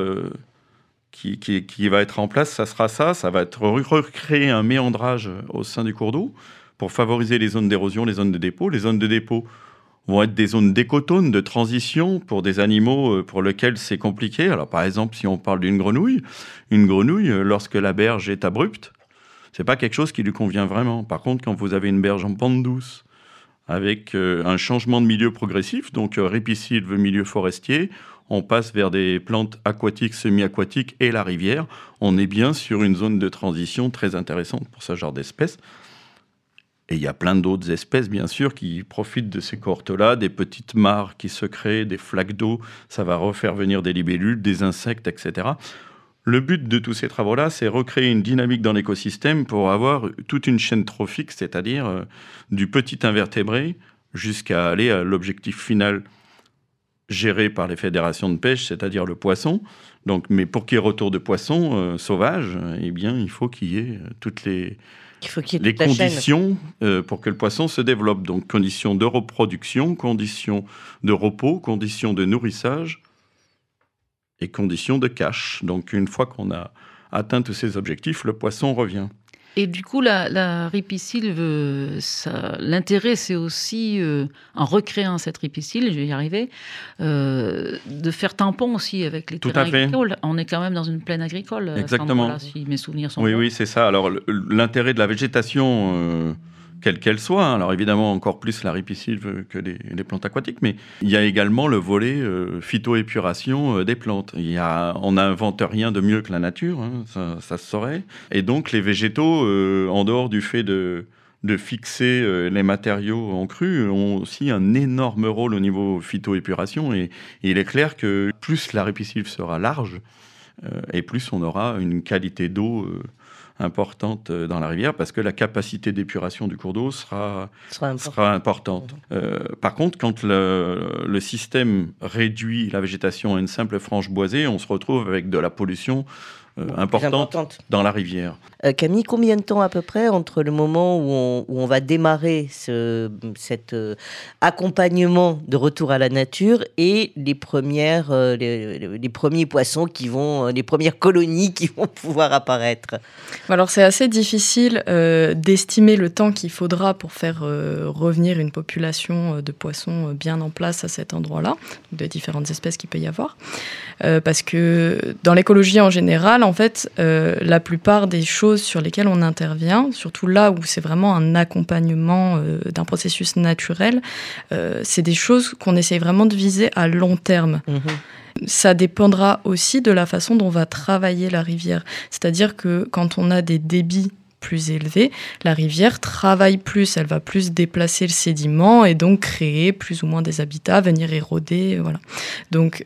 Qui va être en place, ça va être recréer un méandrage au sein du cours d'eau pour favoriser les zones d'érosion, les zones de dépôt. Les zones de dépôt vont être des zones d'écotones, de transition pour des animaux pour lesquels c'est compliqué. Alors par exemple, si on parle d'une grenouille, lorsque la berge est abrupte, c'est pas quelque chose qui lui convient vraiment. Par contre, quand vous avez une berge en pente douce, avec un changement de milieu progressif, donc ripisylve, milieu forestier, on passe vers des plantes aquatiques, semi-aquatiques et la rivière. On est bien sur une zone de transition très intéressante pour ce genre d'espèces. Et il y a plein d'autres espèces, bien sûr, qui profitent de ces cohortes-là, des petites mares qui se créent, des flaques d'eau, ça va refaire venir des libellules, des insectes, etc. Le but de tous ces travaux-là, c'est recréer une dynamique dans l'écosystème pour avoir toute une chaîne trophique, c'est-à-dire du petit invertébré jusqu'à aller à l'objectif final géré par les fédérations de pêche, c'est-à-dire le poisson. Donc, mais pour qu'il y ait retour de poissons sauvages, eh bien, il faut qu'il y ait toutes les conditions pour que le poisson se développe. Donc, conditions de reproduction, conditions de repos, conditions de nourrissage et conditions de cache. Donc une fois qu'on a atteint tous ces objectifs, le poisson revient. Et du coup, la ripisylve, l'intérêt, c'est aussi, en recréant cette ripisylve, je vais y arriver, de faire tampon aussi avec les terrains agricoles. On est quand même dans une plaine agricole. Exactement. Si mes souvenirs sont bons. Oui, c'est ça. Alors, l'intérêt de la végétation, quelle qu'elle soit, hein, alors évidemment encore plus la ripisylve que les plantes aquatiques, mais il y a également le volet phytoépuration des plantes. On n'invente rien de mieux que la nature, hein, ça se saurait. Et donc les végétaux, en dehors du fait de fixer les matériaux en cru, ont aussi un énorme rôle au niveau phytoépuration. Et il est clair que plus la ripisylve sera large, et plus on aura une qualité d'eau importante dans la rivière, parce que la capacité d'épuration du cours d'eau sera importante. Par contre, quand le système réduit la végétation à une simple frange boisée, on se retrouve avec de la pollution importante dans la rivière. Camille, combien de temps à peu près entre le moment où on va démarrer cet accompagnement de retour à la nature et les premiers poissons les premières colonies qui vont pouvoir apparaître? Alors c'est assez difficile d'estimer le temps qu'il faudra pour faire revenir une population de poissons bien en place à cet endroit-là, de différentes espèces qu'il peut y avoir, parce que dans l'écologie en général, en fait, la plupart des choses sur lesquelles on intervient, surtout là où c'est vraiment un accompagnement d'un processus naturel, c'est des choses qu'on essaye vraiment de viser à long terme. Ça dépendra aussi de la façon dont on va travailler la rivière. C'est-à-dire que quand on a des débits plus élevés, la rivière travaille plus, elle va plus déplacer le sédiment et donc créer plus ou moins des habitats, venir éroder, voilà. Donc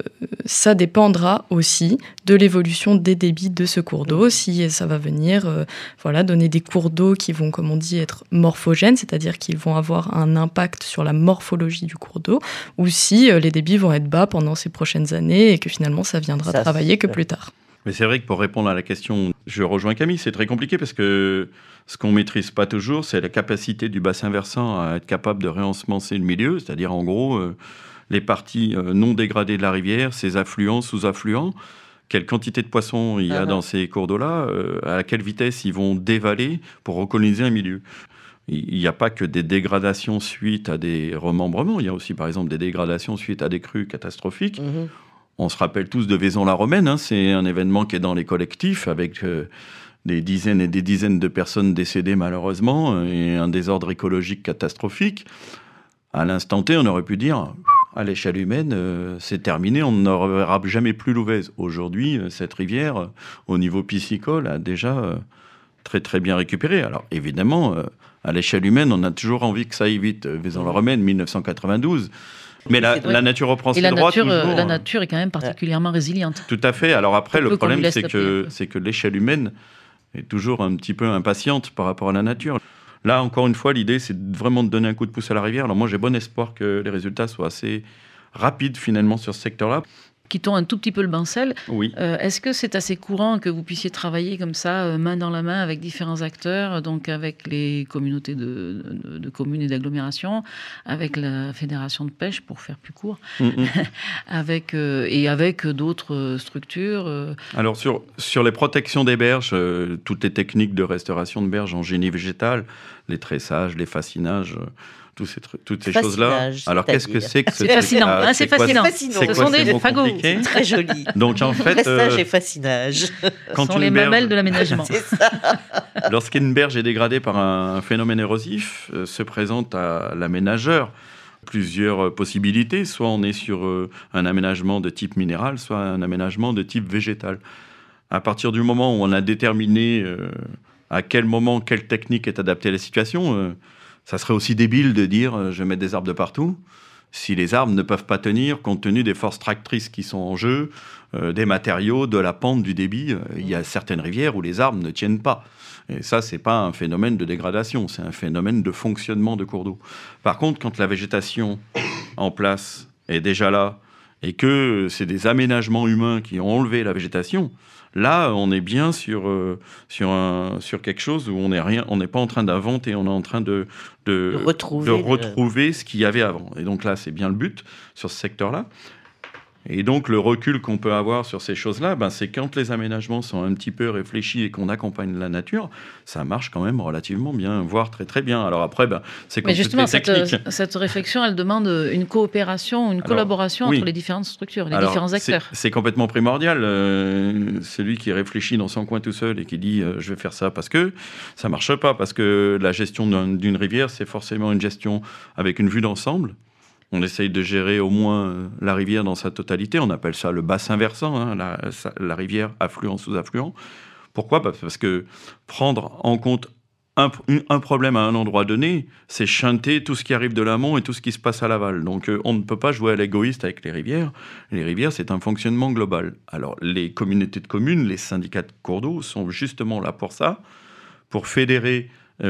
ça dépendra aussi de l'évolution des débits de ce cours d'eau, si ça va venir donner des cours d'eau qui vont, comme on dit, être morphogènes, c'est-à-dire qu'ils vont avoir un impact sur la morphologie du cours d'eau, ou si les débits vont être bas pendant ces prochaines années et que finalement ça viendra travailler que plus tard. Mais c'est vrai que pour répondre à la question, je rejoins Camille, c'est très compliqué parce que ce qu'on ne maîtrise pas toujours, c'est la capacité du bassin versant à être capable de réensemencer le milieu, c'est-à-dire en gros les parties non dégradées de la rivière, ses affluents, sous-affluents, quelle quantité de poissons il y a dans ces cours d'eau-là, à quelle vitesse ils vont dévaler pour recoloniser un milieu. Il n'y a pas que des dégradations suite à des remembrements, il y a aussi par exemple des dégradations suite à des crues catastrophiques. On se rappelle tous de Vaison-la-Romaine, hein, c'est un événement qui est dans les collectifs avec des dizaines et des dizaines de personnes décédées malheureusement et un désordre écologique catastrophique. À l'instant T, on aurait pu dire, à l'échelle humaine, c'est terminé, on ne reverra jamais plus l'Ouvèze. Aujourd'hui, cette rivière, au niveau piscicole, a déjà très très bien récupéré. Alors évidemment, à l'échelle humaine, on a toujours envie que ça aille vite. Vaison-la-Romaine, 1992. Mais la nature reprend ses droits toujours. La nature est quand même particulièrement résiliente. Tout à fait. Alors après, le problème, c'est que l'échelle humaine est toujours un petit peu impatiente par rapport à la nature. Là, encore une fois, l'idée, c'est vraiment de donner un coup de pouce à la rivière. Alors moi, j'ai bon espoir que les résultats soient assez rapides, finalement, sur ce secteur-là. Quittons un tout petit peu le bancel. Oui. Est-ce que c'est assez courant que vous puissiez travailler comme ça, main dans la main, avec différents acteurs, donc avec les communautés de communes et d'agglomérations, avec la fédération de pêche, pour faire plus court, avec d'autres structures Alors, sur les protections des berges, toutes les techniques de restauration de berges en génie végétal, les tressages, les fascinages... toutes ces choses-là. Alors, qu'est-ce que c'est que c'est fascinant, c'est fascinant. Ce sont des fagots, c'est très joli. Donc, en fait, tressage et fascinage. Ce sont les mamelles de l'aménagement. C'est ça. Lorsqu'une berge est dégradée par un phénomène érosif, se présente à l'aménageur plusieurs possibilités. Soit on est sur un aménagement de type minéral, soit un aménagement de type végétal. À partir du moment où on a déterminé à quel moment, quelle technique est adaptée à la situation... ça serait aussi débile de dire je mets des arbres de partout si les arbres ne peuvent pas tenir compte tenu des forces tractrices qui sont en jeu, des matériaux, de la pente, du débit. Il y a certaines rivières où les arbres ne tiennent pas. Et ça, c'est pas un phénomène de dégradation, c'est un phénomène de fonctionnement de cours d'eau. Par contre, quand la végétation en place est déjà là et que c'est des aménagements humains qui ont enlevé la végétation, là, on est bien sur quelque chose où on n'est pas en train d'inventer, on est en train de retrouver ce qu'il y avait avant. Et donc là, c'est bien le but sur ce secteur-là. Et donc, le recul qu'on peut avoir sur ces choses-là, c'est quand les aménagements sont un petit peu réfléchis et qu'on accompagne la nature, ça marche quand même relativement bien, voire très très bien. Alors après, c'est comme toutes les techniques. Cette réflexion, elle demande une coopération, une collaboration entre les différentes structures, les différents acteurs. C'est complètement primordial. Celui qui réfléchit dans son coin tout seul et qui dit je vais faire ça parce que ça ne marche pas, parce que la gestion d'une rivière, c'est forcément une gestion avec une vue d'ensemble. On essaye de gérer au moins la rivière dans sa totalité. On appelle ça le bassin versant, la rivière affluent sous affluent. Pourquoi ? Parce que prendre en compte un problème à un endroit donné, c'est chanter tout ce qui arrive de l'amont et tout ce qui se passe à l'aval. Donc on ne peut pas jouer à l'égoïste avec les rivières. Les rivières, c'est un fonctionnement global. Alors les communautés de communes, les syndicats de cours d'eau sont justement là pour ça, pour fédérer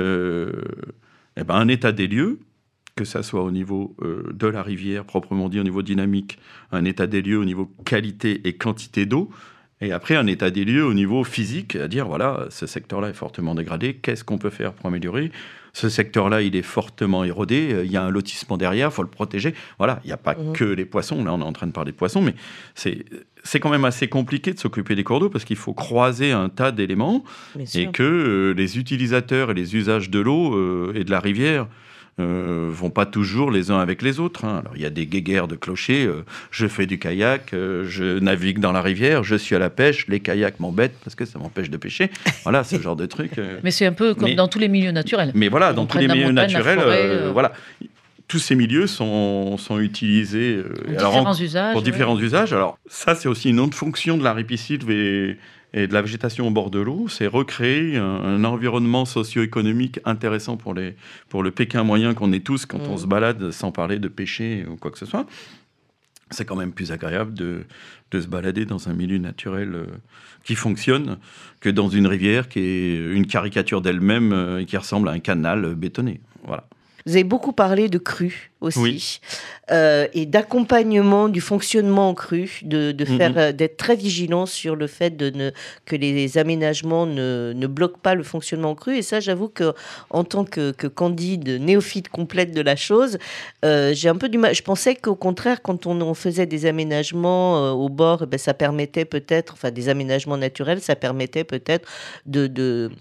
un état des lieux, que ça soit au niveau de la rivière, proprement dit, au niveau dynamique, un état des lieux au niveau qualité et quantité d'eau, et après un état des lieux au niveau physique, à dire, voilà, ce secteur-là est fortement dégradé, qu'est-ce qu'on peut faire pour améliorer ? Ce secteur-là, il est fortement érodé, il y a un lotissement derrière, il faut le protéger. Voilà, il n'y a pas que les poissons, là on est en train de parler de poissons, mais c'est quand même assez compliqué de s'occuper des cours d'eau parce qu'il faut croiser un tas d'éléments et que les utilisateurs et les usages de l'eau et de la rivière vont pas toujours les uns avec les autres. Alors il y a des guéguerres de clochers, je fais du kayak, je navigue dans la rivière, je suis à la pêche, les kayaks m'embêtent parce que ça m'empêche de pêcher. Voilà, ce genre de truc. Mais c'est un peu comme dans tous les milieux naturels. Mais voilà, dans tous les milieux naturels, voilà. Tous ces milieux sont utilisés pour différents usages. Alors ça, c'est aussi une autre fonction de la ripisylve et de la végétation au bord de l'eau, c'est recréer un environnement socio-économique intéressant pour le Pékin moyen qu'on est tous quand on se balade, sans parler de pêcher ou quoi que ce soit. C'est quand même plus agréable de se balader dans un milieu naturel qui fonctionne que dans une rivière qui est une caricature d'elle-même et qui ressemble à un canal bétonné. Voilà. Vous avez beaucoup parlé de crues aussi, et d'accompagnement du fonctionnement en crue, d'être très vigilant sur le fait que les aménagements ne bloquent pas le fonctionnement en crue. Et ça, j'avoue qu'en tant que Candide, néophyte complète de la chose, j'ai un peu du mal. Je pensais qu'au contraire, quand on faisait des aménagements au bord, ça permettait peut-être, des aménagements naturels, ça permettait peut-être de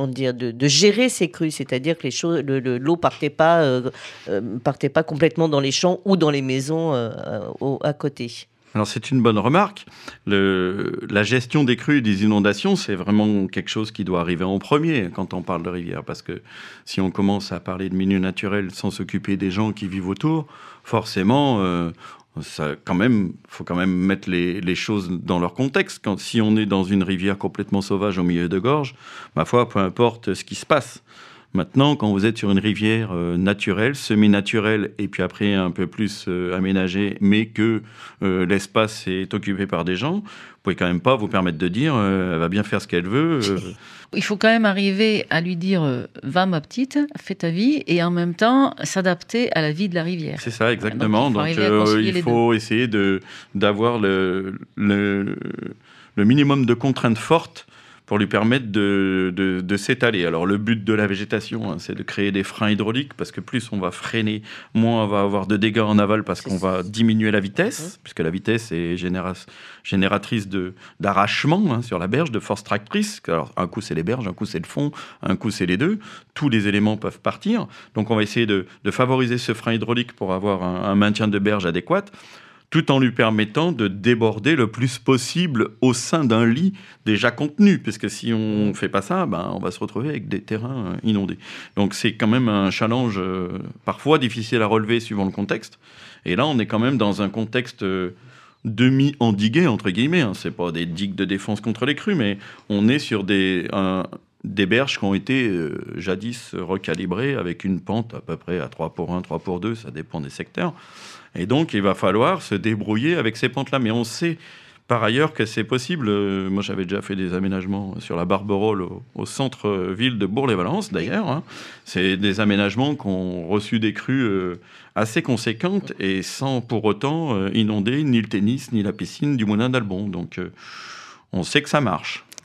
gérer ces crues, c'est-à-dire que l'eau partait pas complètement dans les champs ou dans les maisons à côté. Alors c'est une bonne remarque. La gestion des crues et des inondations, c'est vraiment quelque chose qui doit arriver en premier quand on parle de rivière, parce que si on commence à parler de milieu naturel sans s'occuper des gens qui vivent autour, forcément, faut quand même mettre les choses dans leur contexte. Si on est dans une rivière complètement sauvage au milieu de gorge, ma foi, peu importe ce qui se passe. Maintenant, quand vous êtes sur une rivière naturelle, semi-naturelle, et puis après un peu plus aménagée, mais que l'espace est occupé par des gens, vous pouvez quand même pas vous permettre de dire elle va bien faire ce qu'elle veut. Il faut quand même arriver à lui dire va ma petite, fais ta vie, et en même temps s'adapter à la vie de la rivière. C'est ça, exactement. Donc il faut essayer d'avoir le minimum de contraintes fortes pour lui permettre de s'étaler. Alors le but de la végétation, c'est de créer des freins hydrauliques, parce que plus on va freiner, moins on va avoir de dégâts en aval, parce qu'on va diminuer la vitesse, puisque la vitesse est génératrice d'arrachement sur la berge, de force tractrice. Alors un coup c'est les berges, un coup c'est le fond, un coup c'est les deux. Tous les éléments peuvent partir. Donc on va essayer de favoriser ce frein hydraulique pour avoir un maintien de berge adéquat, tout en lui permettant de déborder le plus possible au sein d'un lit déjà contenu, puisque si on ne fait pas ça, on va se retrouver avec des terrains inondés. Donc c'est quand même un challenge parfois difficile à relever suivant le contexte. Et là, on est quand même dans un contexte demi-endigué, entre guillemets. C'est pas des digues de défense contre les crues, mais on est sur des berges qui ont été jadis recalibrées avec une pente à peu près à 3:1, 3:2, ça dépend des secteurs. Et donc, il va falloir se débrouiller avec ces pentes-là. Mais on sait par ailleurs que c'est possible. Moi, j'avais déjà fait des aménagements sur la Barberolles au centre-ville de Bourg-les-Valences, d'ailleurs. C'est des aménagements qui ont reçu des crues assez conséquentes et sans pour autant inonder ni le tennis, ni la piscine du Moulin d'Albon. Donc, on sait que ça marche.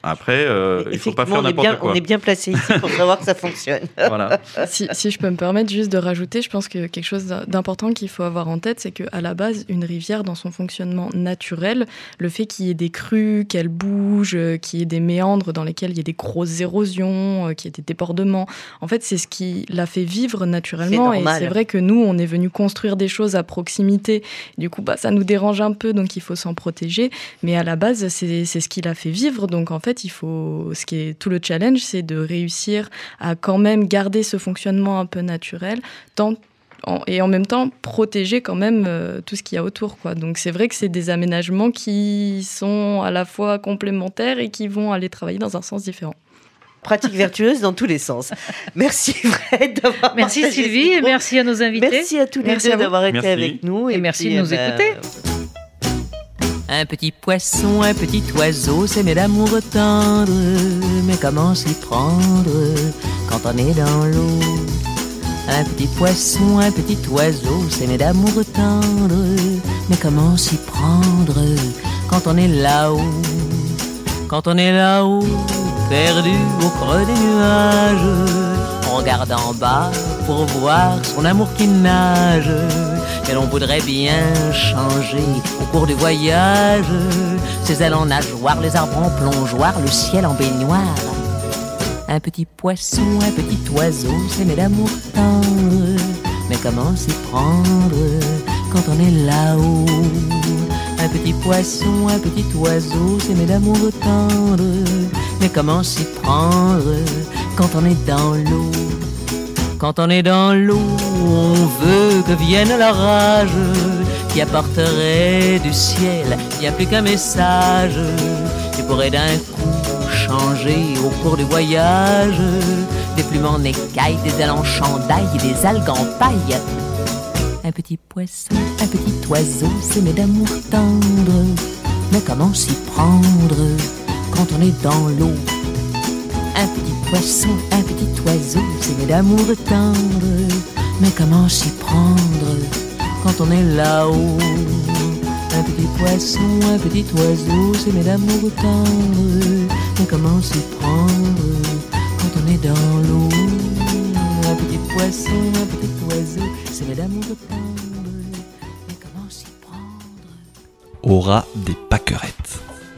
Après, il ne faut pas faire n'importe quoi. On est bien placé ici pour savoir que ça fonctionne. Voilà. Si je peux me permettre juste de rajouter, je pense que quelque chose d'important qu'il faut avoir en tête, c'est qu'à la base, une rivière, dans son fonctionnement naturel, le fait qu'il y ait des crues, qu'elle bouge, qu'il y ait des méandres dans lesquels il y ait des grosses érosions, qu'il y ait des débordements, en fait, c'est ce qui la fait vivre naturellement. Et c'est vrai que nous, on est venu construire des choses à proximité. Du coup, ça nous dérange un peu, donc il faut s'en protéger. Mais à la base, c'est ce qui la fait vivre. Donc en fait, ce qui est tout le challenge, c'est de réussir à quand même garder ce fonctionnement un peu naturel, et en même temps protéger quand même tout ce qu'il y a autour, quoi. Donc c'est vrai que c'est des aménagements qui sont à la fois complémentaires et qui vont aller travailler dans un sens différent. Pratique vertueuse dans tous les sens. Merci Fred d'avoir Merci Sylvie et merci à nos invités. Merci à tous les deux d'avoir été avec nous. Et merci de nous écouter. Un petit poisson, un petit oiseau, s'aimer d'amour tendre. Mais comment s'y prendre quand on est dans l'eau? Un petit poisson, un petit oiseau, s'aimer d'amour tendre. Mais comment s'y prendre quand on est là-haut? Quand on est là-haut, perdu au creux des nuages, on regarde en bas pour voir son amour qui nage. Et l'on voudrait bien changer au cours du voyage, ses ailes en nageoire, les arbres en plongeoir, le ciel en baignoire. Un petit poisson, un petit oiseau, s'aimer d'amour tendre. Mais comment s'y prendre quand on est là-haut? Un petit poisson, un petit oiseau, s'aimer d'amour tendre. Mais comment s'y prendre quand on est dans l'eau? Quand on est dans l'eau, on veut que vienne l'orage qui apporterait du ciel bien plus qu'un message, qui pourrait d'un coup changer au cours du voyage. Des plumes en écailles, des ailes en chandail et des algues en paille. Un petit poisson, un petit oiseau, s'aimer d'amour tendre. Mais comment s'y prendre quand on est dans l'eau? Un petit poisson, un petit oiseau, s'aimer d'amour tendre. Mais comment s'y prendre quand on est là-haut? Un petit poisson, un petit oiseau, s'aimer d'amour tendre. Mais comment s'y prendre quand on est dans l'eau? Un petit poisson, un petit oiseau, s'aimer d'amour tendre. Mais comment s'y prendre? Aura des pâquerettes.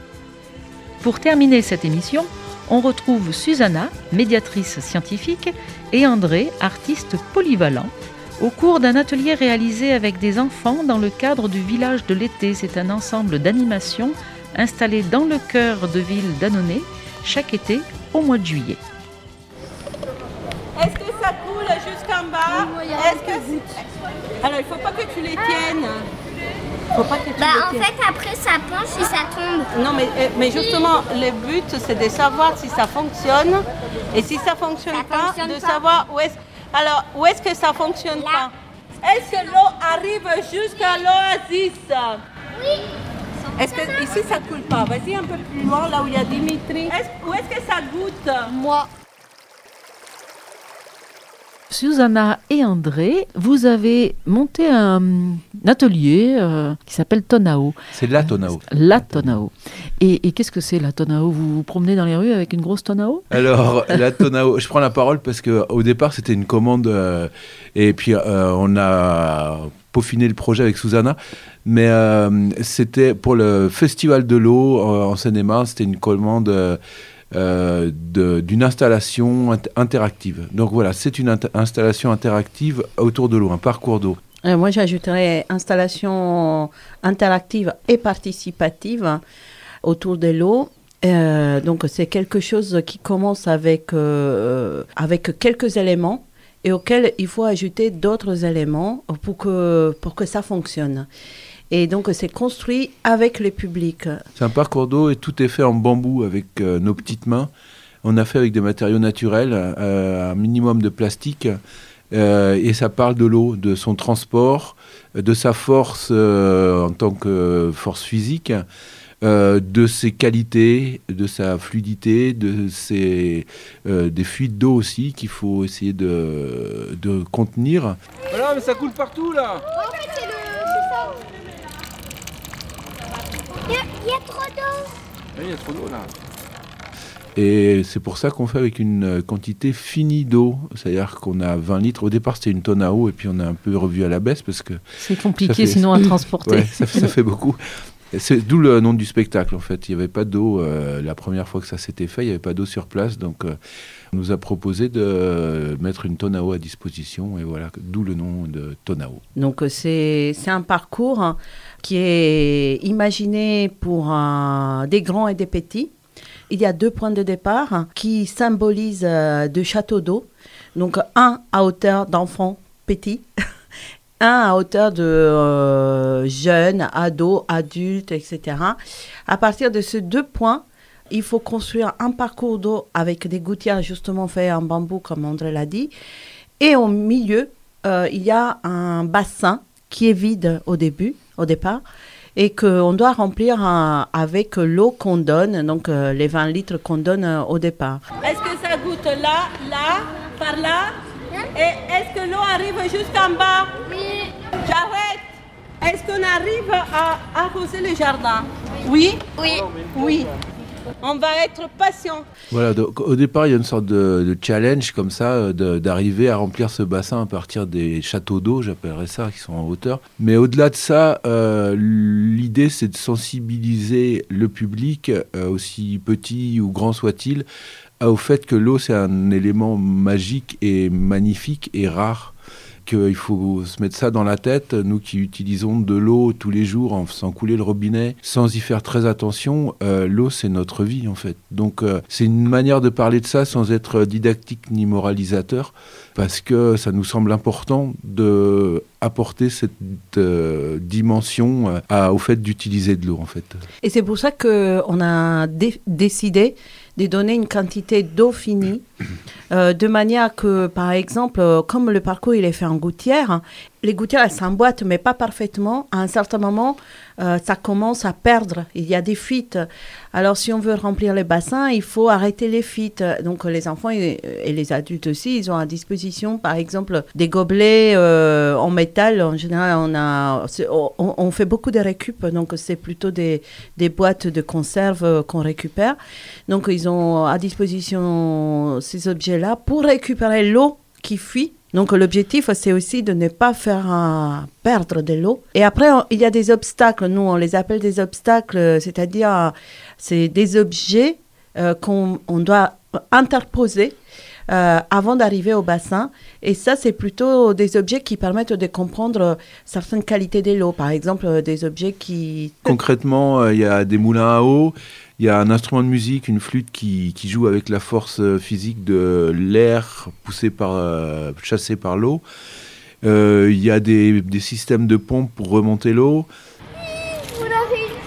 Pour terminer cette émission, on retrouve Susanna, médiatrice scientifique, et André, artiste polyvalent, au cours d'un atelier réalisé avec des enfants dans le cadre du Village de l'été. C'est un ensemble d'animations installé dans le cœur de ville d'Annonay, chaque été au mois de juillet. Est-ce que ça coule jusqu'en bas? Alors, il ne faut pas que tu les tiennes. Faut pas que tu en fait, après, ça penche et ça tombe. Non, mais justement, le but, c'est de savoir si ça fonctionne. Et si ça ne fonctionne pas, savoir où est-ce que ça ne fonctionne pas. Est-ce que l'eau arrive jusqu'à l'oasis? Oui. Est-ce que ici, ça ne coule pas? Vas-y un peu plus loin, là où il y a Dimitri. Où est-ce que ça goûte? Moi. Susanna et André, vous avez monté un atelier qui s'appelle Tonao. C'est la Tonao. La Tonao. Et qu'est-ce que c'est la Tonao? Vous vous promenez dans les rues avec une grosse Tonao? Alors, la Tonao, je prends la parole parce qu'au départ, c'était une commande et puis on a peaufiné le projet avec Susanna. Mais c'était pour le Festival de l'eau en Seine-et-Marne, c'était une commande d'une installation interactive. Donc voilà, c'est une installation interactive autour de l'eau, un parcours d'eau. Moi, j'ajouterais installation interactive et participative autour de l'eau. Donc, c'est quelque chose qui commence avec quelques éléments et auxquels il faut ajouter d'autres éléments pour que ça fonctionne. Et donc, c'est construit avec le public. C'est un parcours d'eau et tout est fait en bambou avec nos petites mains. On a fait avec des matériaux naturels, un minimum de plastique. Et ça parle de l'eau, de son transport, de sa force en tant que force physique, de ses qualités, de sa fluidité, des fuites d'eau aussi qu'il faut essayer de contenir. Voilà, mais ça coule partout là. En fait, c'est ça. Il y a trop d'eau. Oui, il y a trop d'eau là. Et c'est pour ça qu'on fait avec une quantité finie d'eau. C'est-à-dire qu'on a 20 litres. Au départ, c'était une tonne à eau et puis on a un peu revu à la baisse parce que... C'est compliqué sinon à transporter. Ouais, ça fait beaucoup. C'est d'où le nom du spectacle en fait. Il n'y avait pas d'eau. La première fois que ça s'était fait, il n'y avait pas d'eau sur place. Donc on nous a proposé de mettre une tonne à eau à disposition. Et voilà, d'où le nom de tonne à eau. Donc c'est un parcours qui est imaginé pour des grands et des petits. Il y a 2 points de départ qui symbolisent 2 châteaux d'eau. Donc un à hauteur d'enfants petits, un à hauteur de jeunes, ados, adultes, etc. À partir de ces 2 points, il faut construire un parcours d'eau avec des gouttières justement faites en bambou, comme André l'a dit. Et au milieu, il y a un bassin qui est vide au départ, et qu'on doit remplir avec l'eau qu'on donne, donc les 20 litres qu'on donne au départ. Est-ce que ça goûte là, par là? Et est-ce que l'eau arrive jusqu'en bas? Oui. J'arrête. Est-ce qu'on arrive à arroser le jardin? Oui. Oui. Oui. On va être patient. Voilà, donc au départ, il y a une sorte de challenge comme ça, d'arriver à remplir ce bassin à partir des châteaux d'eau, j'appellerais ça, qui sont en hauteur. Mais au-delà de ça, l'idée, c'est de sensibiliser le public, aussi petit ou grand soit-il, au fait que l'eau, c'est un élément magique et magnifique et rare. Qu'il faut se mettre ça dans la tête, nous qui utilisons de l'eau tous les jours en faisant couler le robinet, sans y faire très attention, l'eau c'est notre vie en fait. Donc c'est une manière de parler de ça sans être didactique ni moralisateur, parce que ça nous semble important d'apporter cette dimension au fait d'utiliser de l'eau en fait. Et c'est pour ça qu'on a décidé de donner une quantité d'eau finie, de manière que, par exemple, comme le parcours il est fait en gouttière, les gouttières elles s'emboîtent mais pas parfaitement. À un certain moment, ça commence à perdre. Il y a des fuites. Alors, si on veut remplir les bassins, il faut arrêter les fuites. Donc, les enfants et les adultes aussi, ils ont à disposition, par exemple, des gobelets en métal. En général, on fait beaucoup de récup. Donc, c'est plutôt des boîtes de conserve qu'on récupère. Donc, ils ont à disposition ces objets-là pour récupérer l'eau qui fuit. Donc l'objectif, c'est aussi de ne pas faire perdre de l'eau. Et après, il y a des obstacles. Nous, on les appelle des obstacles, c'est-à-dire c'est des objets qu'on doit interposer avant d'arriver au bassin. Et ça, c'est plutôt des objets qui permettent de comprendre certaines qualités de l'eau. Par exemple, des objets qui... Concrètement, il y a des moulins à eau. Il y a un instrument de musique, une flûte qui joue avec la force physique de l'air chassé par l'eau. Il y a des systèmes de pompes pour remonter l'eau. On a réussi.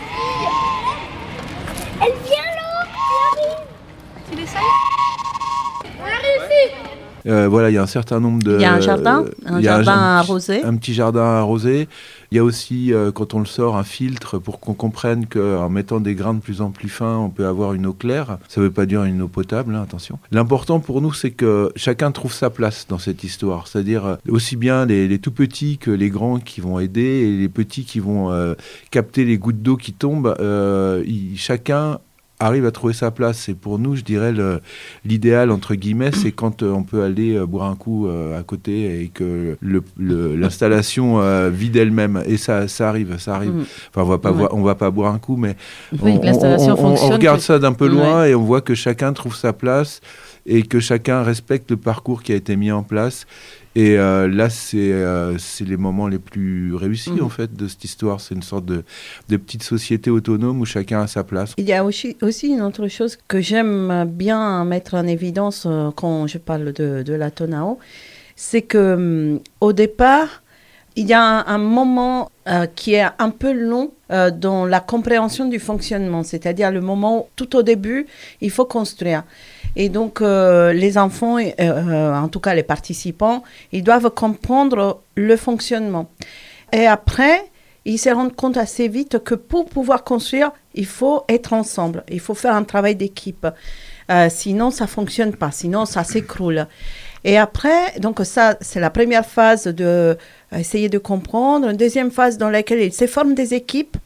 Elle vient l'eau. Il est ça. On a réussi. Voilà, il y a un certain nombre de... Il y a un jardin arrosé. Un petit jardin arrosé. Il y a aussi, quand on le sort, un filtre pour qu'on comprenne qu'en mettant des grains de plus en plus fins, on peut avoir une eau claire. Ça ne veut pas dire une eau potable, hein, attention. L'important pour nous, c'est que chacun trouve sa place dans cette histoire. C'est-à-dire aussi bien les tout petits que les grands qui vont aider et les petits qui vont capter les gouttes d'eau qui tombent. Chacun arrive à trouver sa place. Et pour nous, je dirais, l'idéal, entre guillemets, c'est quand on peut aller boire un coup à côté et que l'installation vide elle-même. Et ça arrive. Enfin, on va pas boire un coup, mais on regarde ça d'un peu loin et on voit que chacun trouve sa place et que chacun respecte le parcours qui a été mis en place. Et là, c'est les moments les plus réussis, en fait, de cette histoire. C'est une sorte de petite société autonome où chacun a sa place. Il y a aussi une autre chose que j'aime bien mettre en évidence quand je parle de la tonne à eau, c'est qu'au départ, il y a un moment qui est un peu long dans la compréhension du fonctionnement. C'est-à-dire le moment où, tout au début, il faut construire. Et donc, les enfants, en tout cas les participants, ils doivent comprendre le fonctionnement. Et après, ils se rendent compte assez vite que pour pouvoir construire, il faut être ensemble. Il faut faire un travail d'équipe. Sinon, ça ne fonctionne pas. Sinon, ça s'écroule. Et après, donc ça, c'est la première phase d'essayer de comprendre. Une deuxième phase dans laquelle ils se forment des équipes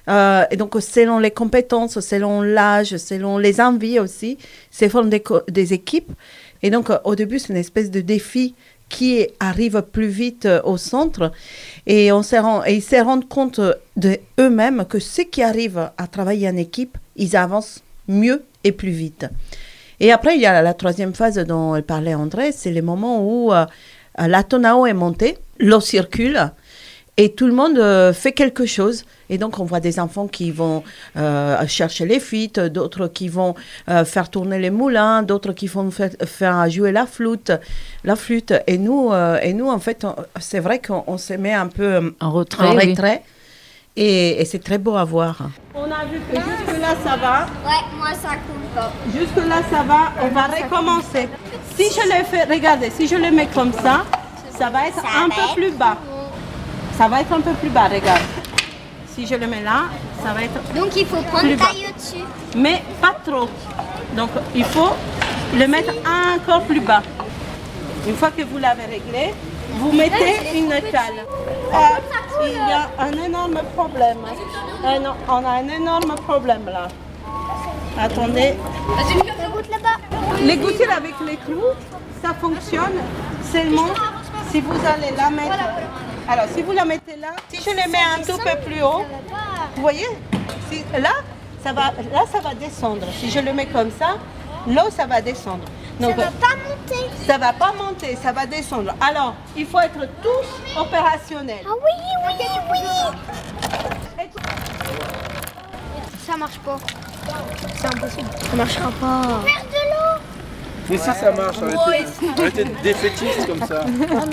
Et donc, selon les compétences, selon l'âge, selon les envies aussi, se forment des équipes. Et donc, au début, c'est une espèce de défi qui arrive plus vite au centre. Et ils se rendent compte d'eux-mêmes que ceux qui arrivent à travailler en équipe, ils avancent mieux et plus vite. Et après, il y a la troisième phase dont elle parlait André, c'est le moment où la tonneau est montée, l'eau circule, et tout le monde fait quelque chose. Et donc, on voit des enfants qui vont chercher les fuites, d'autres qui vont faire tourner les moulins, d'autres qui vont faire jouer la flûte. Et nous, en fait, c'est vrai qu'on se met un peu en retrait. Oui. Et c'est très beau à voir. On a vu que jusque-là, ça va. Ouais, moi, ça coule pas. Jusque-là, ça va. On va recommencer. Si je le fais, regardez, si je le mets comme ça va être un peu plus bas. Ça va être un peu plus bas, regarde. Si je le mets là, ça va être Donc il faut prendre taille au-dessus. Mais pas trop. Donc il faut le mettre encore plus bas. Une fois que vous l'avez réglé, vous mettez une cale. Il y a un énorme problème. On a un énorme problème là. Attendez. Les gouttières avec les clous, ça fonctionne seulement si vous allez la mettre. Alors, si vous la mettez là, si je les mets un tout peu plus haut, vous voyez, là, ça va descendre. Si je le mets comme ça, l'eau, ça va descendre. Donc, ça va pas monter. Ça va pas monter, ça va descendre. Alors, il faut être tous opérationnels. Ah oui. Ça marche pas. C'est impossible. Ça marchera pas. Faire de l'eau. Mais si ça marche, arrêtez d'être défaitiste comme ça.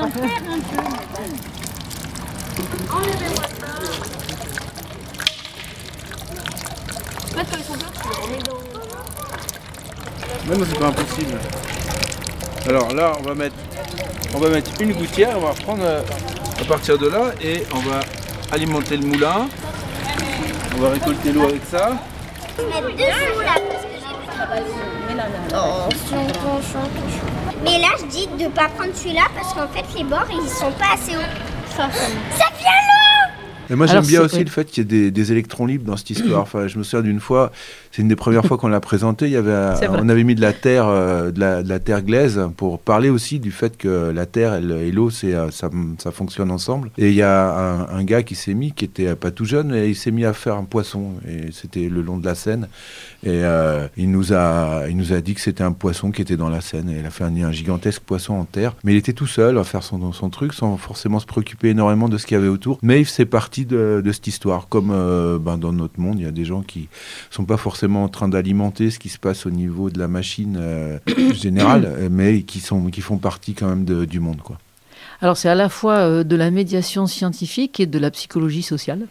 Enlevez-moi ça. En fait, quand ils sont bleus, tu les remets dans... Mais non, c'est pas impossible. Alors là, on va mettre une gouttière, on va reprendre à partir de là et on va alimenter le moulin. On va récolter l'eau avec ça. Je vais mettre dessous là parce que j'ai plus travaillé. Oh, mais là, je dis de ne pas prendre celui-là parce qu'en fait, les bords, ils sont pas assez hauts. Ça vient là. Et moi, j'aime bien aussi le fait qu'il y ait des électrons libres dans cette histoire. Enfin, je me souviens d'une fois, c'est une des premières fois qu'on l'a présenté, on avait mis de la terre, de la terre glaise pour parler aussi du fait que la terre et l'eau, ça fonctionne ensemble. Et il y a un gars qui était pas tout jeune, et il s'est mis à faire un poisson. Et c'était le long de la Seine. Et il nous a dit que c'était un poisson qui était dans la Seine. Et il a fait un gigantesque poisson en terre. Mais il était tout seul à faire son truc, sans forcément se préoccuper énormément de ce qu'il y avait autour. Mais il faisait partie de cette histoire. Comme dans notre monde, il y a des gens qui sont pas forcément en train d'alimenter ce qui se passe au niveau de la machine générale, mais qui font partie quand même du monde, quoi. Alors c'est à la fois de la médiation scientifique et de la psychologie sociale.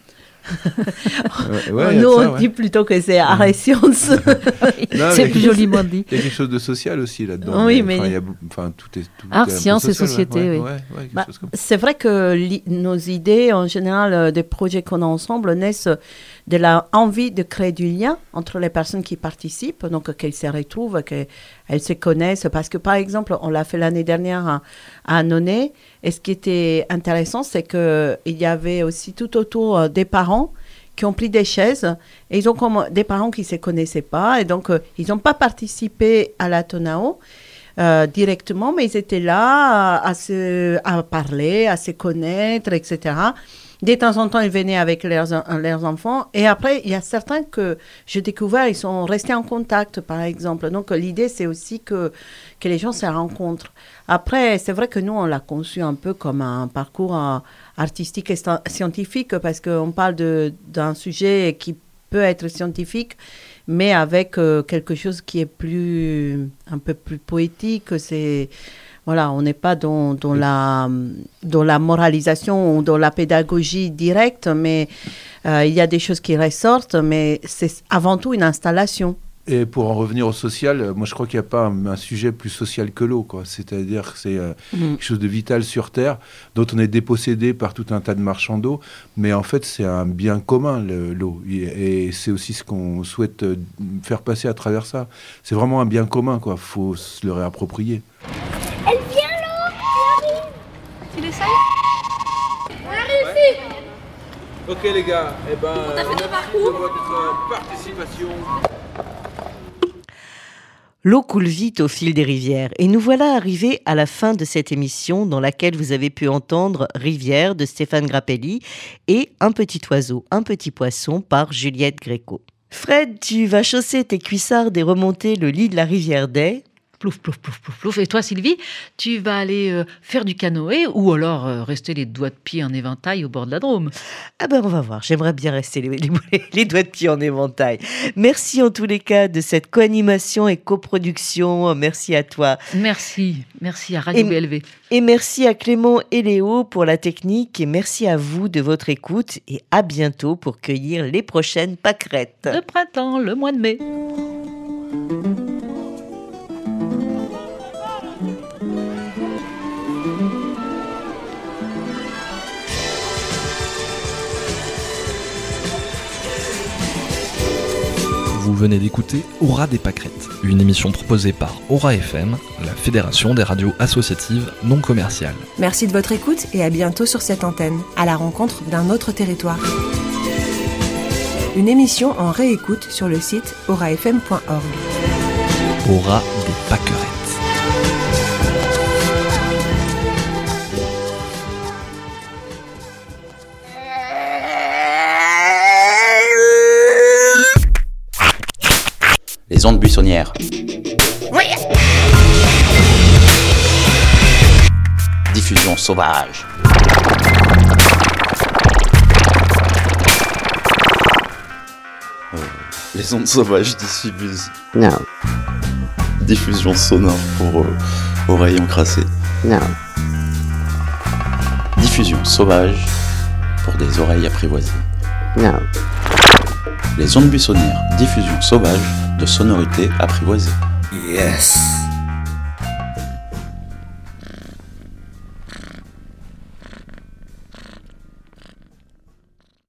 Nous, on dit plutôt que c'est art et sciences. C'est plus joliment dit. Il y a quelque chose de social aussi là-dedans. Oui, mais tout est art, sciences et société. C'est vrai que nos idées, en général, des projets qu'on a ensemble, naissent de la envie de créer du lien entre les personnes qui participent, donc qu'elles se retrouvent, qu'elles se connaissent. Parce que, par exemple, on l'a fait l'année dernière à Nonnet, et ce qui était intéressant, c'est qu'il y avait aussi tout autour des parents qui ont pris des chaises, et ils ont des parents qui ne se connaissaient pas, et donc ils n'ont pas participé à la Tonao directement, mais ils étaient là à parler, à se connaître, etc. De temps en temps, ils venaient avec leurs enfants. Et après, il y a certains que j'ai découvert, ils sont restés en contact, par exemple. Donc, l'idée, c'est aussi que les gens se rencontrent. Après, c'est vrai que nous, on l'a conçu un peu comme un parcours artistique et scientifique, parce qu'on parle d'un sujet qui peut être scientifique, mais avec quelque chose qui est un peu plus poétique. Voilà, on n'est pas dans la moralisation ou dans la pédagogie directe, mais il y a des choses qui ressortent, mais c'est avant tout une installation. Et pour en revenir au social, moi je crois qu'il n'y a pas un sujet plus social que l'eau, quoi. C'est-à-dire que c'est quelque chose de vital sur Terre, dont on est dépossédé par tout un tas de marchands d'eau, mais en fait c'est un bien commun, l'eau. Et c'est aussi ce qu'on souhaite faire passer à travers ça. C'est vraiment un bien commun, quoi. Faut se le réapproprier. Elle vient là. Il essaye. On a réussi. Ok les gars, On t'a fait des parcours de votre participation. L'eau coule vite au fil des rivières et nous voilà arrivés à la fin de cette émission dans laquelle vous avez pu entendre Rivière de Stéphane Grappelli et Un petit oiseau, un petit poisson par Juliette Gréco. Fred, tu vas chausser tes cuissardes et remonter le lit de la rivière d'Ay. Plouf, plouf, plouf, plouf, plouf. Et toi, Sylvie, tu vas aller faire du canoë ou alors rester les doigts de pied en éventail au bord de la Drôme. Ah ben on va voir, j'aimerais bien rester les doigts de pied en éventail. Merci en tous les cas de cette co-animation et coproduction. Merci à toi. Merci à Radio BLV. Et merci à Clément et Léo pour la technique et merci à vous de votre écoute et à bientôt pour cueillir les prochaines pâquerettes. Le printemps, le mois de mai. Vous venez d'écouter Aura des pâquerettes, une émission proposée par Aura FM, la fédération des radios associatives non commerciales. Merci de votre écoute et à bientôt sur cette antenne, à la rencontre d'un autre territoire. Une émission en réécoute sur le site aurafm.org. Aura des pâquerettes. Les ondes buissonnières. Diffusion sauvage. Les ondes sauvages diffusent. Non. Diffusion sonore pour oreilles encrassées. Non. Diffusion sauvage pour des oreilles apprivoisées. Non. Les ondes buissonnières. Diffusion sauvage de sonorités apprivoisées. Yes.